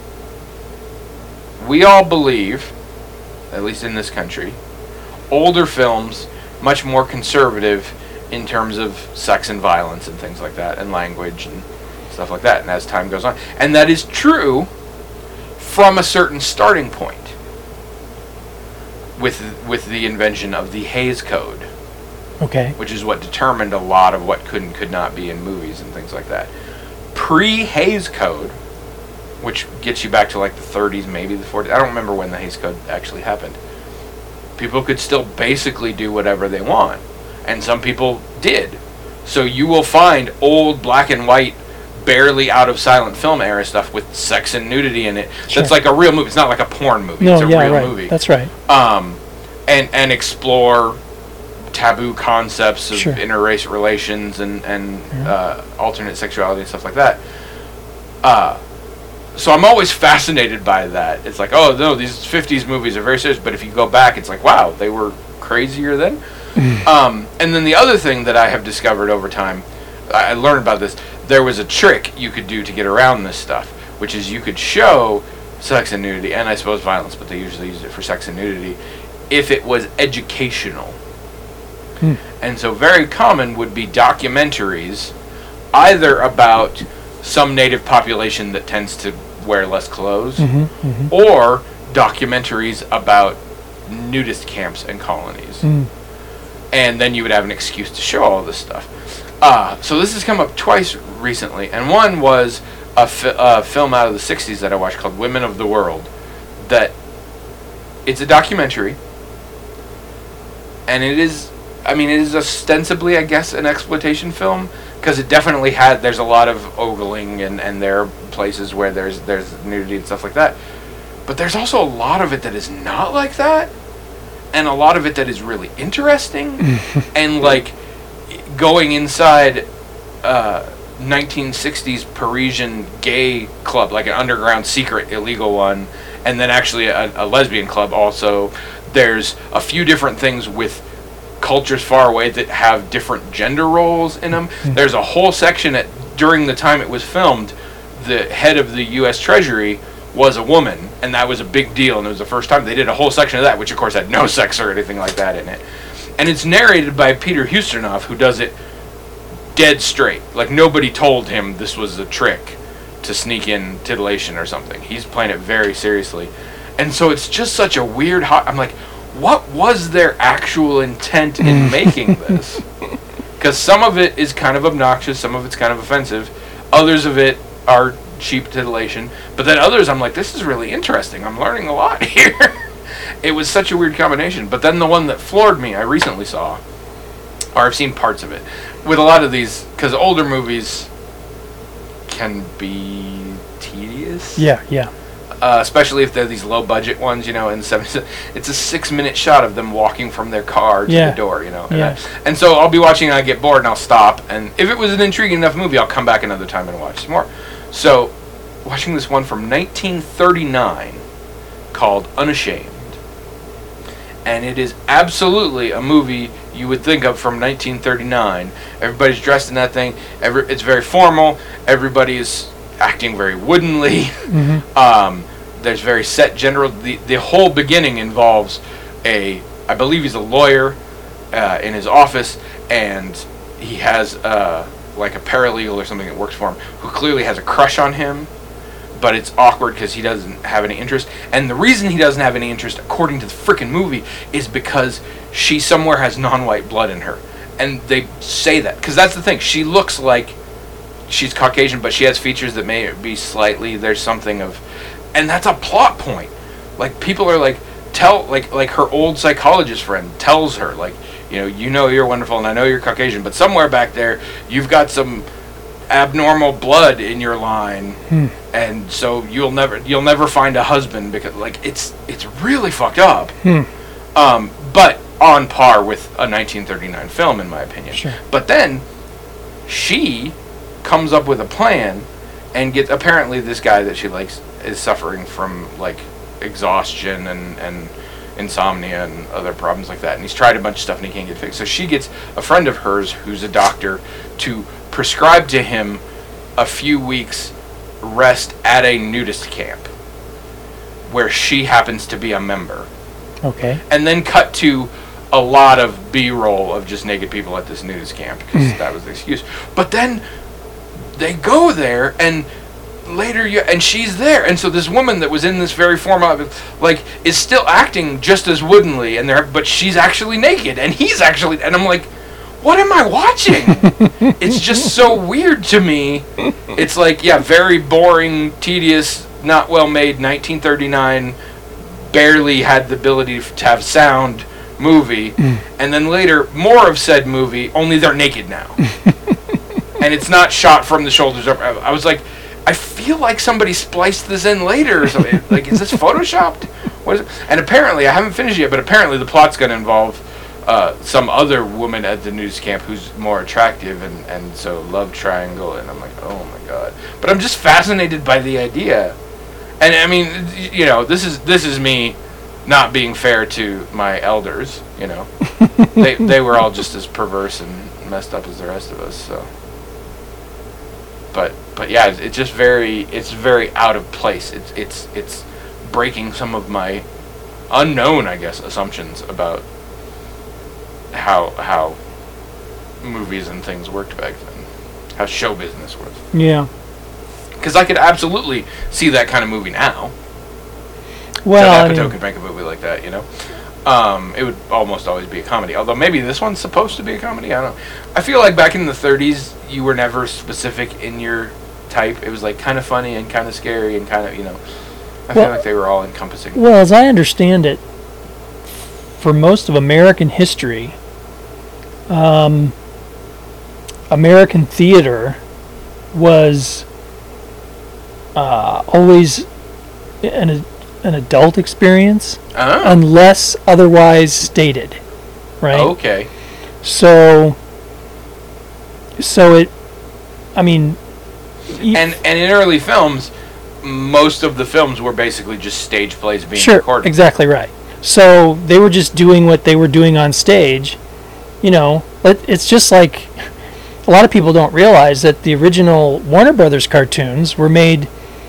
we all believe, at least in this country, older films, much more conservative in terms of sex and violence and things like that, and language and stuff like that, and as time goes on. And that is true from a certain starting point with with the invention of the Hays Code, Okay. which is what determined a lot of what could and could not be in movies and things like that. Pre-Hays Code, which gets you back to like the thirties, maybe the forties, I don't remember when the Hays Code actually happened. People could still basically do whatever they want. And some people did. So you will find old black and white barely out of silent film era stuff with sex and nudity in it. Sure. That's like a real movie. It's not like a porn movie. No, it's a yeah, real right. movie. That's right. Um, and and explore taboo concepts of Sure. interracial relations and and Yeah. uh, alternate sexuality and stuff like that. Uh, so I'm always fascinated by that. It's like, oh no, these fifties movies are very serious, but if you go back, it's like, wow, they were crazier then. um, and then the other thing that I have discovered over time, I I learned about this. There was a trick you could do to get around this stuff, which is you could show sex and nudity, and I suppose violence, but they usually use it for sex and nudity, if it was educational. Hmm. And so very common would be documentaries, either about some native population that tends to wear less clothes, hmm hmm or documentaries about nudist camps and colonies. Mm. And then you would have an excuse to show all this stuff. Uh, so this has come up twice recently, and one was a, fi- a film out of the sixties that I watched called Women of the World. That it's a documentary, and it is, I mean, it is ostensibly, I guess, an exploitation film, because it definitely had, there's a lot of ogling, and, and there are places where there's there's nudity and stuff like that. But there's also a lot of it that is not like that, and a lot of it that is really interesting, and like going inside uh, nineteen sixties Parisian gay club, like an underground secret illegal one, and then actually a, a lesbian club also. There's a few different things with cultures far away that have different gender roles in them. There's a whole section that during the time it was filmed, the head of the U S Treasury was a woman, and that was a big deal, and it was the first time they did a whole section of that, which of course had no sex or anything like that in it. And it's narrated by Peter Ustinov, who does it dead straight. Like, nobody told him this was a trick to sneak in titillation or something. He's playing it very seriously. And so it's just such a weird hot, I'm like, what was their actual intent in making this? Because some of it is kind of obnoxious, some of it's kind of offensive, others of it are cheap titillation, but then others I'm like, this is really interesting, I'm learning a lot here. It was such a weird combination. But then the one that floored me, I recently saw, or I've seen parts of it, with a lot of these, because older movies can be tedious. Yeah, yeah. Uh, especially if they're these low budget ones, you know, and seventy, it's a six minute shot of them walking from their car to Yeah. the door, you know. And, Yeah. I, and so I'll be watching and I get bored and I'll stop, and if it was an intriguing enough movie, I'll come back another time and watch some more. So, watching this one from nineteen thirty-nine called Unashamed. And it is absolutely a movie you would think of from nineteen thirty-nine. Everybody's dressed in that thing. Every, it's very formal. Everybody is acting very woodenly. Mm-hmm. Um, there's very set general. The the whole beginning involves a, I believe he's a lawyer uh, in his office, and he has uh, like a paralegal or something that works for him who clearly has a crush on him, but it's awkward because he doesn't have any interest. And the reason he doesn't have any interest, according to the freaking movie, is because she somewhere has non-white blood in her, and they say that because that's the thing. She looks like she's Caucasian, but she has features that may be slightly, there's something of, and that's a plot point. Like, people are like, tell, like, like her old psychologist friend tells her, like, you know, you know you're wonderful, and I know you're Caucasian, but somewhere back there, you've got some abnormal blood in your line, Hmm. and so you'll never, you'll never find a husband, because, like, it's, it's really fucked up. Hmm. Um, but on par with a nineteen thirty-nine film, in my opinion. Sure. But then, she comes up with a plan, and gets, apparently this guy that she likes is suffering from like exhaustion and, and insomnia and other problems like that, and he's tried a bunch of stuff and he can't get fixed. So she gets a friend of hers who's a doctor to prescribe to him a few weeks rest at a nudist camp where she happens to be a member, Okay. and then cut to a lot of B-roll of just naked people at this nudist camp, because that was the excuse. But then they go there, and later you and she's there, and so this woman that was in this very formal, like, is still acting just as woodenly, and there, but she's actually naked, and he's actually, and I'm like, what am I watching? It's just so weird to me. It's like, yeah, very boring, tedious, not well made, nineteen thirty-nine, barely had the ability to have sound movie, and then later more of said movie, only they're naked now. and it's not shot from the shoulders up. I, I was like, I feel like somebody spliced this in later or something. Like, is this photoshopped? What is it? And apparently, I haven't finished yet, but apparently the plot's going to involve uh, some other woman at the news camp who's more attractive, and, and so love triangle, and I'm like, oh my god. But I'm just fascinated by the idea. And I mean, you know, this is this is me not being fair to my elders, you know. they they were all just as perverse and messed up as the rest of us, so. But but yeah, it's just very it's very out of place. It's it's it's breaking some of my unknown, I guess, assumptions about how how movies and things worked back then, how show business was. Yeah. Because I could absolutely see that kind of movie now. Well, Judd I Apatow mean, could make a movie like that, you know. Um, it would almost always be a comedy. Although maybe this one's supposed to be a comedy. I don't know. I feel like back in the thirties, you were never specific in your type. It was like kind of funny and kind of scary and kind of, you know. I Well- feel like they were all encompassing. well, as I understand it, for most of American history, um, American theater was uh, always an an adult experience, Oh, unless otherwise stated, right? okay. So, so it, I mean, y- And and in early films, most of the films were basically just stage plays being sure, recorded. exactly right. So they were just doing what they were doing on stage, you know. But it's just like a lot of people don't realize that the original Warner Brothers cartoons were made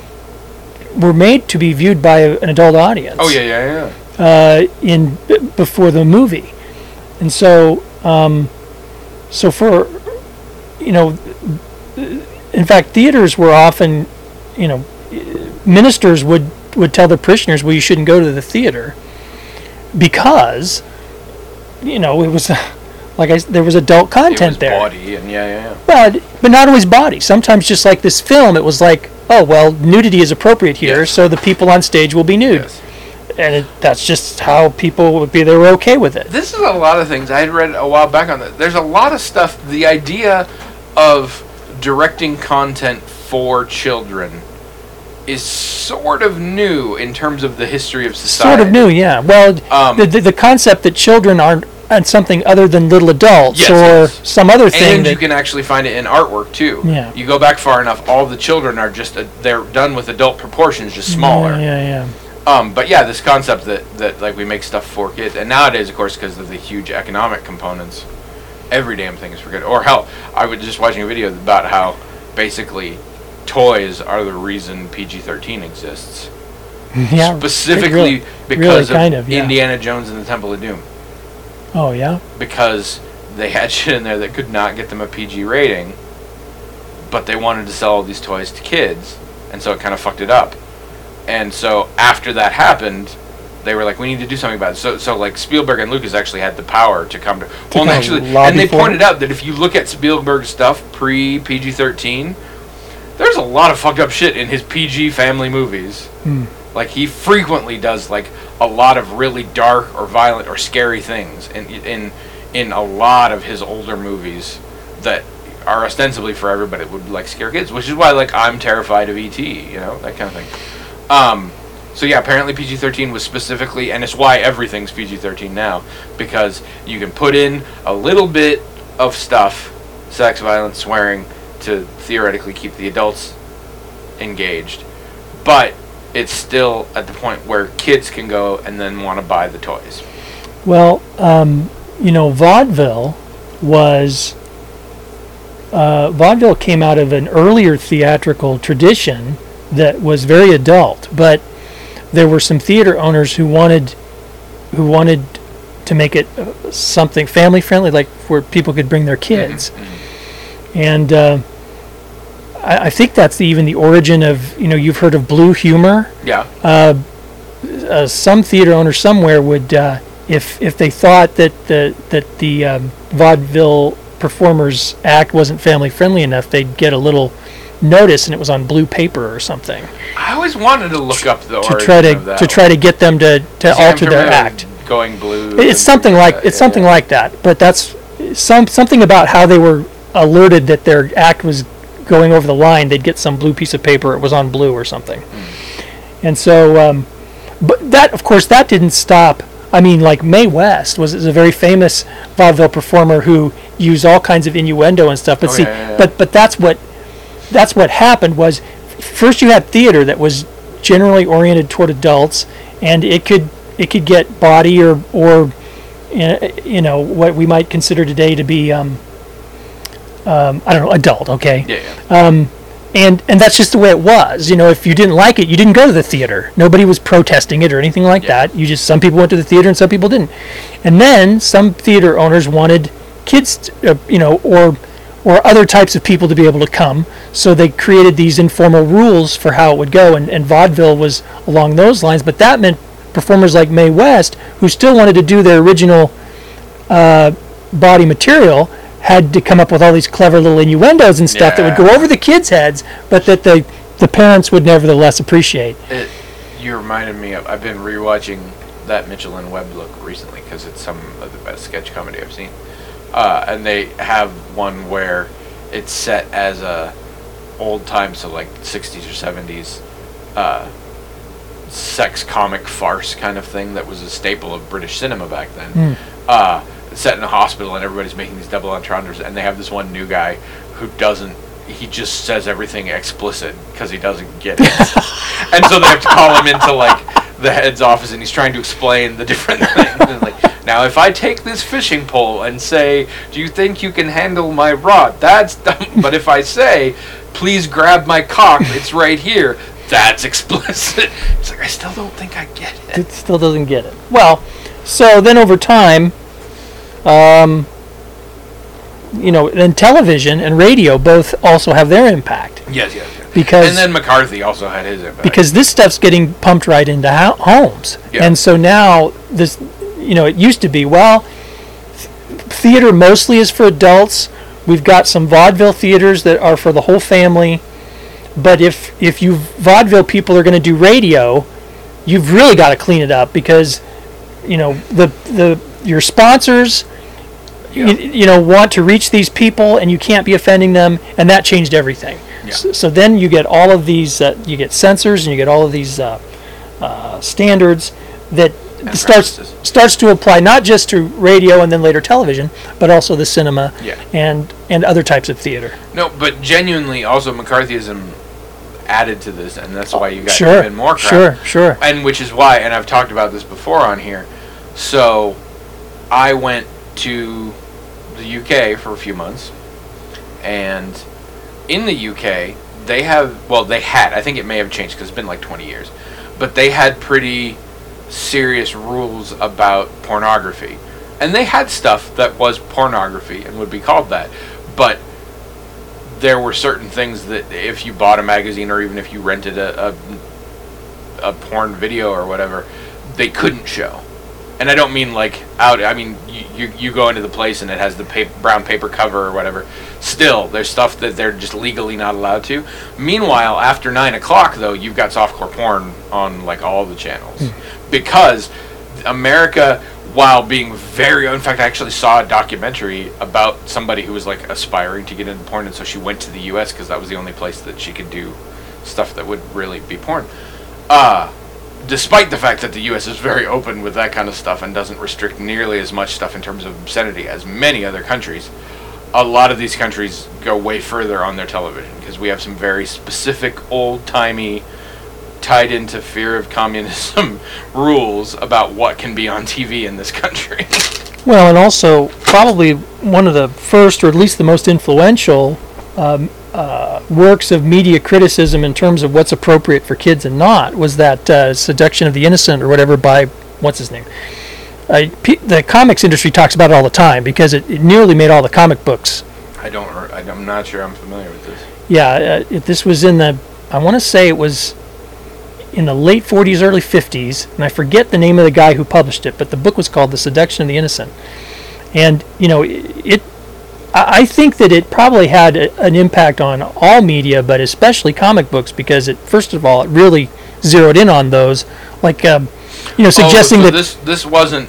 were made to be viewed by a, an adult audience. Oh yeah, yeah, yeah. uh, in b- before the movie, and so um, so for you know, in fact, theaters were often, you know, ministers would would tell their parishioners, well, you shouldn't go to the theater because, you know, it was like I s there was adult It content was there. bawdy and yeah, yeah, yeah. But but not always body. Sometimes just like this film, it was like, oh well, nudity is appropriate here, Yes. so the people on stage will be nude. Yes. And it, that's just how people would be. They were okay with it. This is a lot of things I had read a while back on that. There's a lot of stuff. The idea of directing content for children is sort of new in terms of the history of society. Sort of new, yeah. Well, Um, the, the the concept that children aren't aren't something other than little adults Yes, or yes. some other thing. And that, you can actually find it in artwork too. Yeah. You go back far enough, all the children are just a, they're done with adult proportions, just smaller. Yeah, yeah, yeah. Um, but yeah, this concept that, that like we make stuff for kids, and nowadays, of course, because of the huge economic components, every damn thing is for kids. Or hell, I was just watching a video about how basically toys are the reason P G thirteen exists. Yeah, Specifically really- because really kind of, of, yeah. Indiana Jones and the Temple of Doom. Oh yeah. Because they had shit in there that could not get them a P G rating, but they wanted to sell all these toys to kids, and so it kind of fucked it up. And so after that happened, they were like, we need to do something about it. So, so like Spielberg and Lucas actually had the power to come to. Well, kinda actually, lobby and they for pointed it. out that if you look at Spielberg's stuff pre P G thirteen, there's a lot of fucked up shit in his P G family movies. Hmm. Like he frequently does like a lot of really dark or violent or scary things in in in a lot of his older movies that are ostensibly for everybody that would like scare kids, which is why like I'm terrified of E T, you know, that kind of thing. Um, so yeah, apparently P G thirteen was specifically, and it's why everything's P G thirteen now, because you can put in a little bit of stuff, sex, violence, swearing, to theoretically keep the adults engaged, but it's still at the point where kids can go and then want to buy the toys. Well, um, you know, vaudeville was uh, vaudeville came out of an earlier theatrical tradition that was very adult, but there were some theater owners who wanted who wanted to make it uh, something family friendly, like where people could bring their kids. And uh, I, I think that's the, even the origin of, you know, you've heard of blue humor. Yeah. Uh, uh, some theater owner somewhere would, uh, if if they thought that the that the um, vaudeville performers act wasn't family friendly enough, they'd get a little notice, and it was on blue paper or something I always wanted to look up the to origin try to of that to try to get them to, to See, I'm alter their familiar act. with Going blue. It's and something things like that, it's yeah, something yeah. like that, but that's some something about how they were alerted that their act was going over the line, they'd get some blue piece of paper. It was on blue or something. And so, um, but that, of course, that didn't stop. I mean, like Mae West was, was a very famous vaudeville performer who used all kinds of innuendo and stuff. But Oh, see, yeah, yeah, yeah. but but that's what that's what happened was first you had theater that was generally oriented toward adults, and it could it could get bawdy or or you know what we might consider today to be um, um, I don't know, adult. Okay. Yeah, yeah. Um, and and that's just the way it was. You know, if you didn't like it, you didn't go to the theater. Nobody was protesting it or anything like Yeah. that. You just some people went to the theater and some people didn't. And then some theater owners wanted kids, uh, you know, or or other types of people to be able to come. So they created these informal rules for how it would go. And, and vaudeville was along those lines. But that meant performers like Mae West, who still wanted to do their original uh, body material, had to come up with all these clever little innuendos and stuff that would go Yeah. over the kids' heads, but that the the parents would nevertheless appreciate. It, you reminded me of, I've been rewatching that Mitchell and Webb look recently because it's some of the best sketch comedy I've seen. Uh, and they have one where it's set as a old time, so like sixties or seventies, uh, sex comic farce kind of thing that was a staple of British cinema back then. Mm. Uh, set in a hospital and everybody's making these double entendres, and they have this one new guy who doesn't, he just says everything explicit because he doesn't get it. And so they have to call him into like the head's office, and he's trying to explain the different things. And like, now if I take this fishing pole and say, do you think you can handle my rod? That's dumb. But if I say, please grab my cock, it's right here, that's explicit. It's like, I still don't think I get it. It still doesn't get it. Well, so then over time, um, you know, then television and radio both also have their impact. Yes, yes, yes. Because and then McCarthy also had his impact. because this stuff's getting pumped right into ho- homes. Yeah. And so now this, you know, it used to be, well, th- theater mostly is for adults. We've got some vaudeville theaters that are for the whole family. But if if you vaudeville people are going to do radio, you've really got to clean it up because, you know, the the your sponsors, Yeah. you, you know, want to reach these people, and you can't be offending them, and that changed everything. Yeah. So, so then you get all of these, uh, you get censors, and you get all of these uh, uh, standards that And starts practices. starts to apply not just to radio and then later television, but also the cinema Yeah. and and other types of theater. No, but genuinely, also McCarthyism added to this, and that's why you got Sure, even more crap. sure, sure. And which is why, and I've talked about this before on here. So, I went to the U K for a few months, and in the U K, they have, well, they had, I think it may have changed because it's been like twenty years, but they had pretty serious rules about pornography. And they had stuff that was pornography and would be called that. But there were certain things that if you bought a magazine or even if you rented a, a, a porn video or whatever, they couldn't show. And I don't mean like out, I mean you, you, you go into the place and it has the paper, brown paper cover or whatever. Still, there's stuff that they're just legally not allowed to. Meanwhile, after nine o'clock though, you've got softcore porn on like all the channels. Because America, while being very, in fact I actually saw a documentary about somebody who was like aspiring to get into porn, and so she went to the U S because that was the only place that she could do stuff that would really be porn. Uh, despite the fact that the U S is very open with that kind of stuff and doesn't restrict nearly as much stuff in terms of obscenity as many other countries, a lot of these countries go way further on their television because we have some very specific old-timey, tied into fear of communism rules about what can be on T V in this country. Well, and also probably one of the first, or at least the most influential, um, uh, works of media criticism in terms of what's appropriate for kids and not was that uh, Seduction of the Innocent or whatever by, what's his name? Uh, P- the comics industry talks about it all the time because it, it nearly made all the comic books. I don't. I'm not sure I'm familiar with this. Yeah, uh, it, this was in the, I want to say it was in the late forties, early fifties, and I forget the name of the guy who published it, but the book was called The Seduction of the Innocent. And, you know, it, it I I think that it probably had a, an impact on all media, but especially comic books, because it, first of all, it really zeroed in on those, like, um, you know, suggesting oh, so that... this this wasn't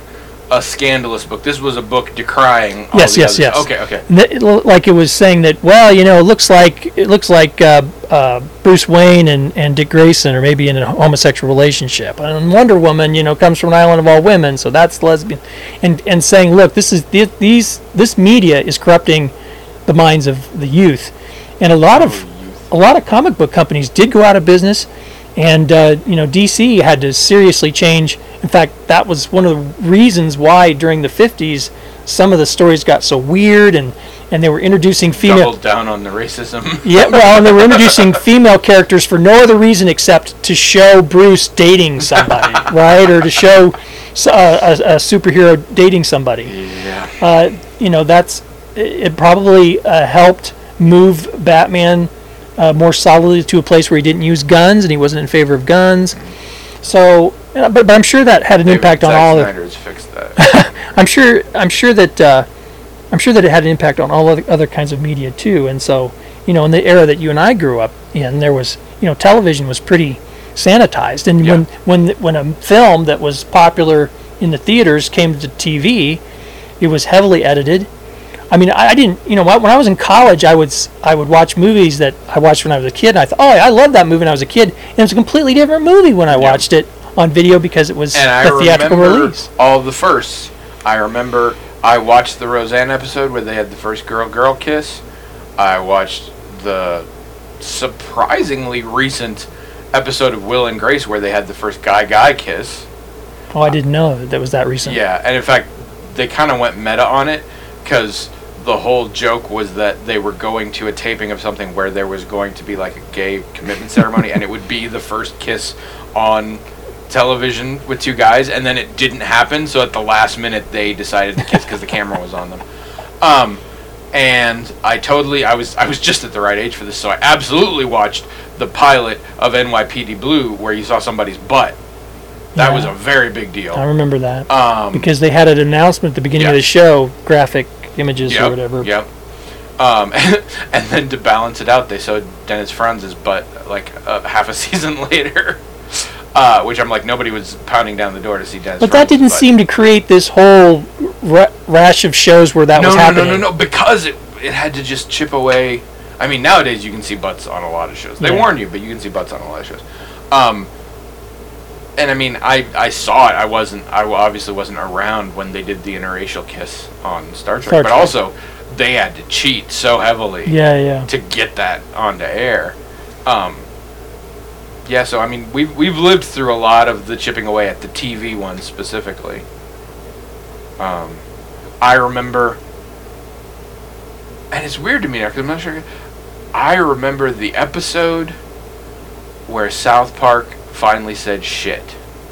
a scandalous book. This was a book decrying all Yes, the yes, others. yes. Okay, okay. Th- like it was saying that, well, you know, it looks like it looks like uh, uh, Bruce Wayne and, and Dick Grayson are maybe in a homosexual relationship, and Wonder Woman, you know, comes from an island of all women, so that's lesbian, and and saying, look, this is the, these this media is corrupting the minds of the youth, and a lot of a lot of comic book companies did go out of business, and uh, you know, D C had to seriously change. In fact, that was one of the reasons why during the fifties some of the stories got so weird, and, and they were introducing female... Doubled down on the racism. Yeah, well, and they were introducing female characters for no other reason except to show Bruce dating somebody, right? Or to show s- uh, a, a superhero dating somebody. Yeah. Uh, you know, that's... It probably uh, helped move Batman uh, more solidly to a place where he didn't use guns, and he wasn't in favor of guns. So... But, but I'm sure that had an Maybe impact on Zack all Snyder's fixed that. I'm sure. I'm sure that. Uh, I'm sure that it had an impact on all other, other kinds of media too. And so, you know, in the era that you and I grew up in, there was, you know, television was pretty sanitized. And Yeah. when when when a film that was popular in the theaters came to T V, it was heavily edited. I mean, I, I didn't. You know, when I was in college, I would s- I would watch movies that I watched when I was a kid, and I thought, oh, I love that movie when I was a kid. And it was a completely different movie when I Yeah. watched it on video because it was And I the theatrical remember release. all the firsts. I remember I watched the Roseanne episode where they had the first girl-girl kiss. I watched the surprisingly recent episode of Will and Grace where they had the first guy-guy kiss. Oh, I didn't know that was that recent. Yeah, and in fact, they kind of went meta on it because the whole joke was that they were going to a taping of something where there was going to be like a gay commitment ceremony, and it would be the first kiss on television with two guys, and then it didn't happen, so at the last minute they decided to kiss because the camera was on them. Um, and I totally, I was, I was just at the right age for this, so I absolutely watched the pilot of N Y P D Blue where you saw somebody's butt. That Yeah. was a very big deal. I remember that. Um, because they had an announcement at the beginning of yeah. the show, graphic images Yep, or whatever. Yep. Um, and then to balance it out, they showed Dennis Franz's butt like uh, half a season later, uh, which I'm like, nobody was pounding down the door to see Dennis. But that Franz's didn't butt. seem to create this whole ra- rash of shows where that no, was no, happening. No, no, no, because it it had to just chip away. I mean, nowadays you can see butts on a lot of shows. They Yeah. warn you, but you can see butts on a lot of shows. Um, and I mean, I, I saw it. I wasn't. I obviously wasn't around when they did the interracial kiss on Star Trek. Star but Trek. also, they had to cheat so heavily. Yeah, yeah. To get that onto air. Um, yeah, so I mean, we've we've lived through a lot of the chipping away at the T V ones specifically. Um, I remember, and it's weird to me now because I'm not sure. I remember the episode where South Park finally said shit,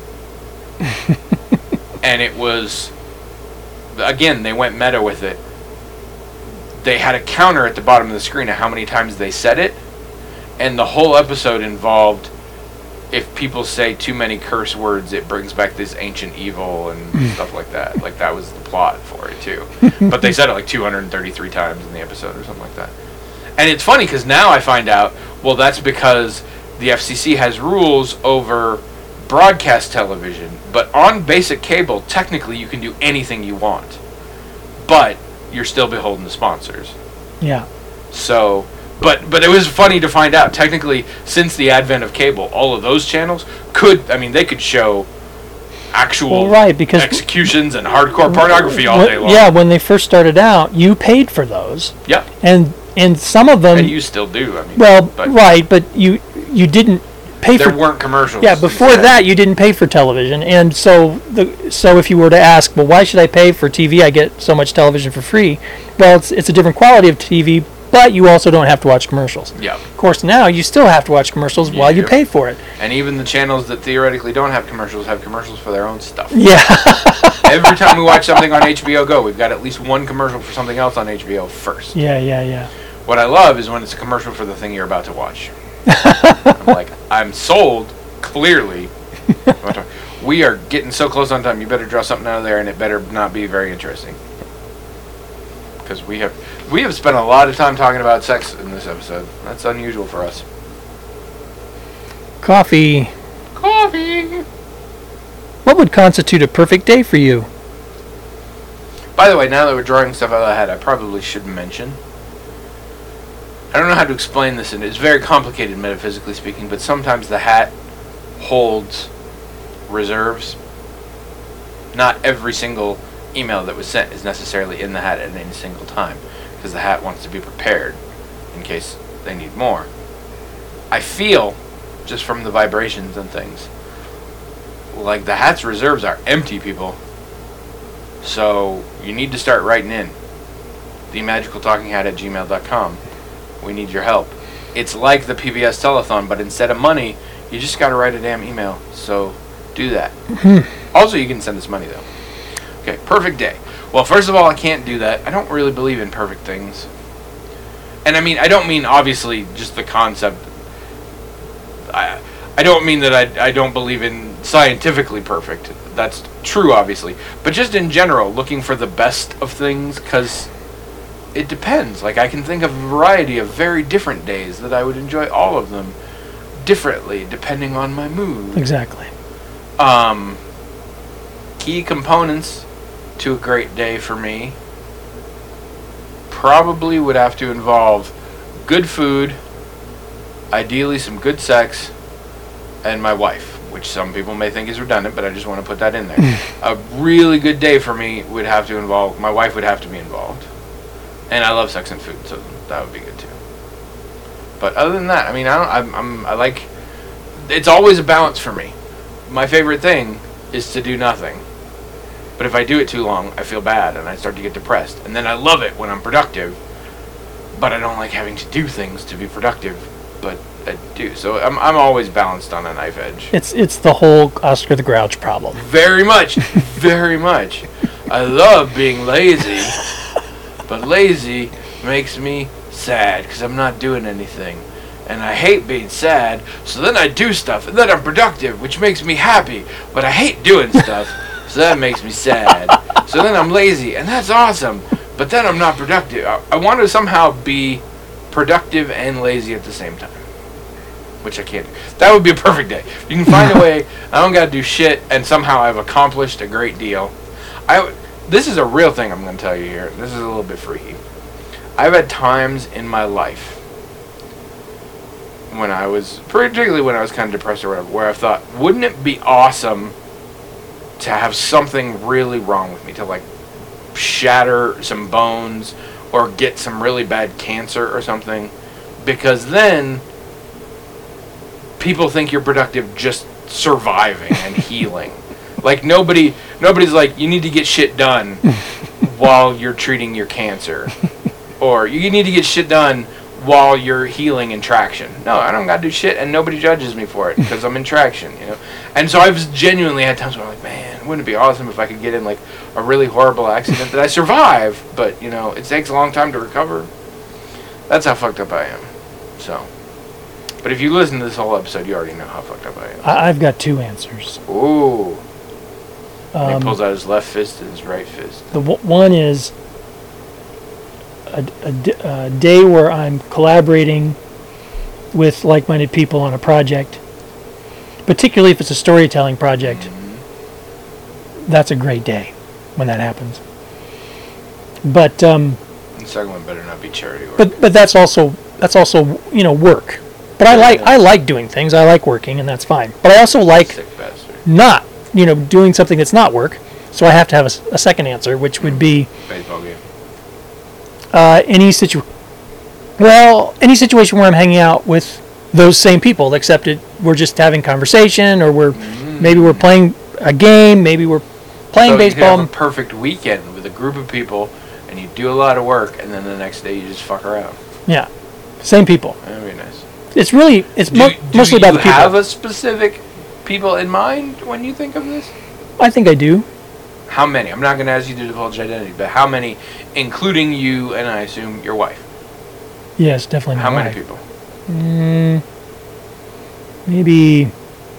and it was, again, they went meta with it. They had a counter at the bottom of the screen of how many times they said it, and the whole episode involved, if people say too many curse words, it brings back this ancient evil and stuff like that. Like, that was the plot for it, too. But they said it like two hundred thirty-three times in the episode or something like that. And it's funny, because now I find out, well, that's because the F C C has rules over broadcast television. But on basic cable, technically, you can do anything you want. But you're still beholden to sponsors. Yeah. So, but but it was funny to find out. Technically, since the advent of cable, all of those channels could, I mean, they could show actual Well, right, because executions and hardcore pornography all when- day long. Yeah, when they first started out, you paid for those, Yeah, and and some of them. and you still do. I mean, well, but right, but you you didn't pay there for. weren't commercials. Yeah, before instead. that you didn't pay for television, and so the so if you were to ask, well, why should I pay for T V? I get so much television for free. Well, it's it's a different quality of T V, but you also don't have to watch commercials. Yeah, Of course, now you still have to watch commercials while you Yeah. pay for it. and even the channels that theoretically don't have commercials have commercials for their own stuff. Yeah. Every time we watch something on H B O Go, we've got at least one commercial for something else on H B O first. Yeah, yeah, yeah. What I love is when it's a commercial for the thing you're about to watch. I'm like, I'm sold, clearly. We are getting so close on time, you better draw something out of there, and it better not be very interesting. Because we have we have spent a lot of time talking about sex in this episode. That's unusual for us. Coffee. Coffee! What would constitute a perfect day for you? By the way, now that we're drawing stuff out of the hat, I probably should mention. I don't know how to explain this, and it's very complicated metaphysically speaking, but sometimes the hat holds reserves. Not every single email that was sent is necessarily in the hat at any single time, because the hat wants to be prepared in case they need more. I feel, just from the vibrations and things, like the hat's reserves are empty, people. So you need to start writing in. the magical talking hat at gmail dot com. We need your help. It's like the P B S telethon, but instead of money, you just got to write a damn email. So do that. Also, you can send us money, though. Okay, perfect day. Well, first of all, I can't do that. I don't really believe in perfect things. And I mean, I don't mean, obviously, just the concept. I I don't mean that I, I don't believe in scientifically perfect. That's true, obviously. But just in general, looking for the best of things, because it depends. Like, I can think of a variety of very different days that I would enjoy all of them differently, depending on my mood. Exactly. Um, key components to a great day for me probably would have to involve good food, ideally some good sex, and my wife, which some people may think is redundant, but I just want to put that in there. A really good day for me would have to involve, my wife would have to be involved. And I love sex and food, so that would be good too. But other than that, I mean, I don't, I'm, I'm, I like, it's always a balance for me. My favorite thing is to do nothing. But if I do it too long, I feel bad and I start to get depressed. And then I love it when I'm productive, but I don't like having to do things to be productive, but I do. So I'm I'm always balanced on a knife edge. It's it's the whole Oscar the Grouch problem. Very much, very much. I love being lazy, but lazy makes me sad because I'm not doing anything. And I hate being sad, so then I do stuff, and then I'm productive, which makes me happy. But I hate doing stuff, so that makes me sad. So then I'm lazy, and that's awesome, but then I'm not productive. I, I want to somehow be productive and lazy at the same time, which I can't do. That would be a perfect day. You can find a way, I don't got to do shit, and somehow I've accomplished a great deal. I, this is a real thing I'm going to tell you here. This is a little bit freaky. I've had times in my life when I was, particularly when I was kind of depressed or whatever, where I thought, wouldn't it be awesome to have something really wrong with me, to like shatter some bones or get some really bad cancer or something, because then people think you're productive just surviving and healing. Like nobody, nobody's like, you need to get shit done while you're treating your cancer, or you need to get shit done while you're healing in traction. No, I don't gotta do shit, and nobody judges me for it because I'm in traction, you know. And so I've genuinely had times where I'm like, man, wouldn't it be awesome if I could get in like a really horrible accident that I survive, but you know, it takes a long time to recover. That's how fucked up I am. So, but if you listen to this whole episode, you already know how fucked up I am. I, I've got two answers. Ooh. And Um, he pulls out his left fist and his right fist. The w- one is a, a d- a day where I'm collaborating with like-minded people on a project, particularly if it's a storytelling project. Mm-hmm. That's a great day when that happens. But um, The second one better not be charity work. but but that's also that's also you know work. But I like I like doing things. I like working, and that's fine. But I also like Sick bastard. not you know doing something that's not work. So I have to have a, s- a second answer, which would be Baseball game. uh, any situ well any situation where I'm hanging out with those same people, except it, we're just having conversation, or we're maybe we're playing a game, maybe we're playing So you could have baseball. a perfect weekend with a group of people, and you do a lot of work, and then the next day you just fuck around. Yeah, same people. That'd be nice. It's really it's Do, mo- do mostly you about the people. have a specific people in mind when you think of this? I think I do. How many? I'm not going to ask you to divulge identity, but how many, including you and I assume your wife? Yes, definitely. How my many wife. people? Mm, maybe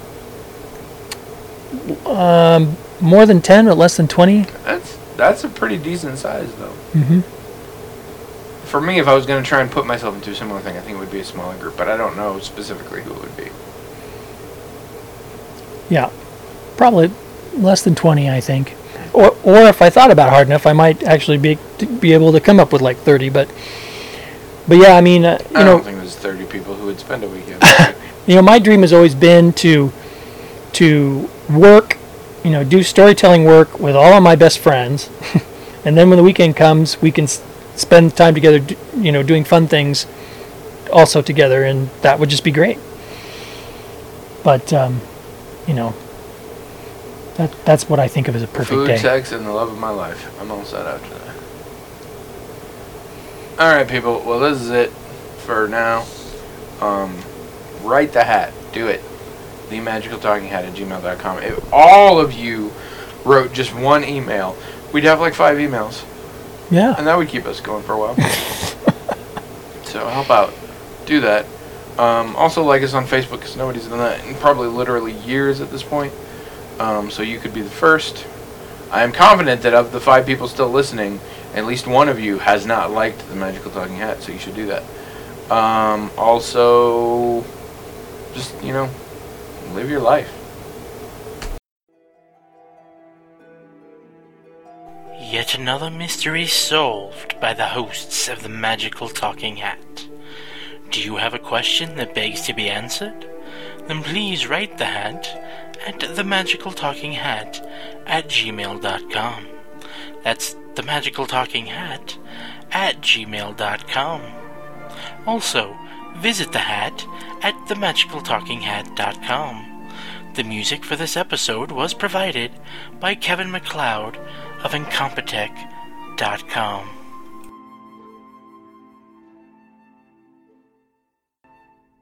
um, more than ten or less than twenty. That's that's a pretty decent size, though. Mm-hmm. For me, if I was going to try and put myself into a similar thing, I think it would be a smaller group, but I don't know specifically who it would be. Yeah, probably less than twenty, I think. or, or if I thought about it hard enough, I might actually be be able to come up with like thirty. But but yeah, I mean, uh, you I know, don't think there's thirty people who would spend a weekend. you know, my dream has always been to to work, you know, do storytelling work with all of my best friends, and then when the weekend comes, we can s- spend time together, d- you know, doing fun things, also together, and that would just be great. But um, you know, that that's what I think of as a perfect Food, day. sex, and the love of my life. I'm all set after that. All right, people. Well, this is it for now. Um, write the hat. Do it. the magical talking hat at gmail dot com. If all of you wrote just one email, we'd have like five emails. Yeah. And that would keep us going for a while. So help out. Do that. Um, also like us on Facebook, because nobody's done that in probably literally years at this point. Um, so you could be the first. I am confident that of the five people still listening, at least one of you has not liked the Magical Talking Hat, so you should do that. Um, also, just, you know, live your life. Yet another mystery solved by the hosts of the Magical Talking Hat. Do you have a question that begs to be answered? Then please write the hat at the Magical Talking Hat at gmail dot com. That's the Magical Talking Hat at gmail dot com. Also, visit the hat at the magical talking hat dot com. The music for this episode was provided by Kevin MacLeod of incompetech dot com.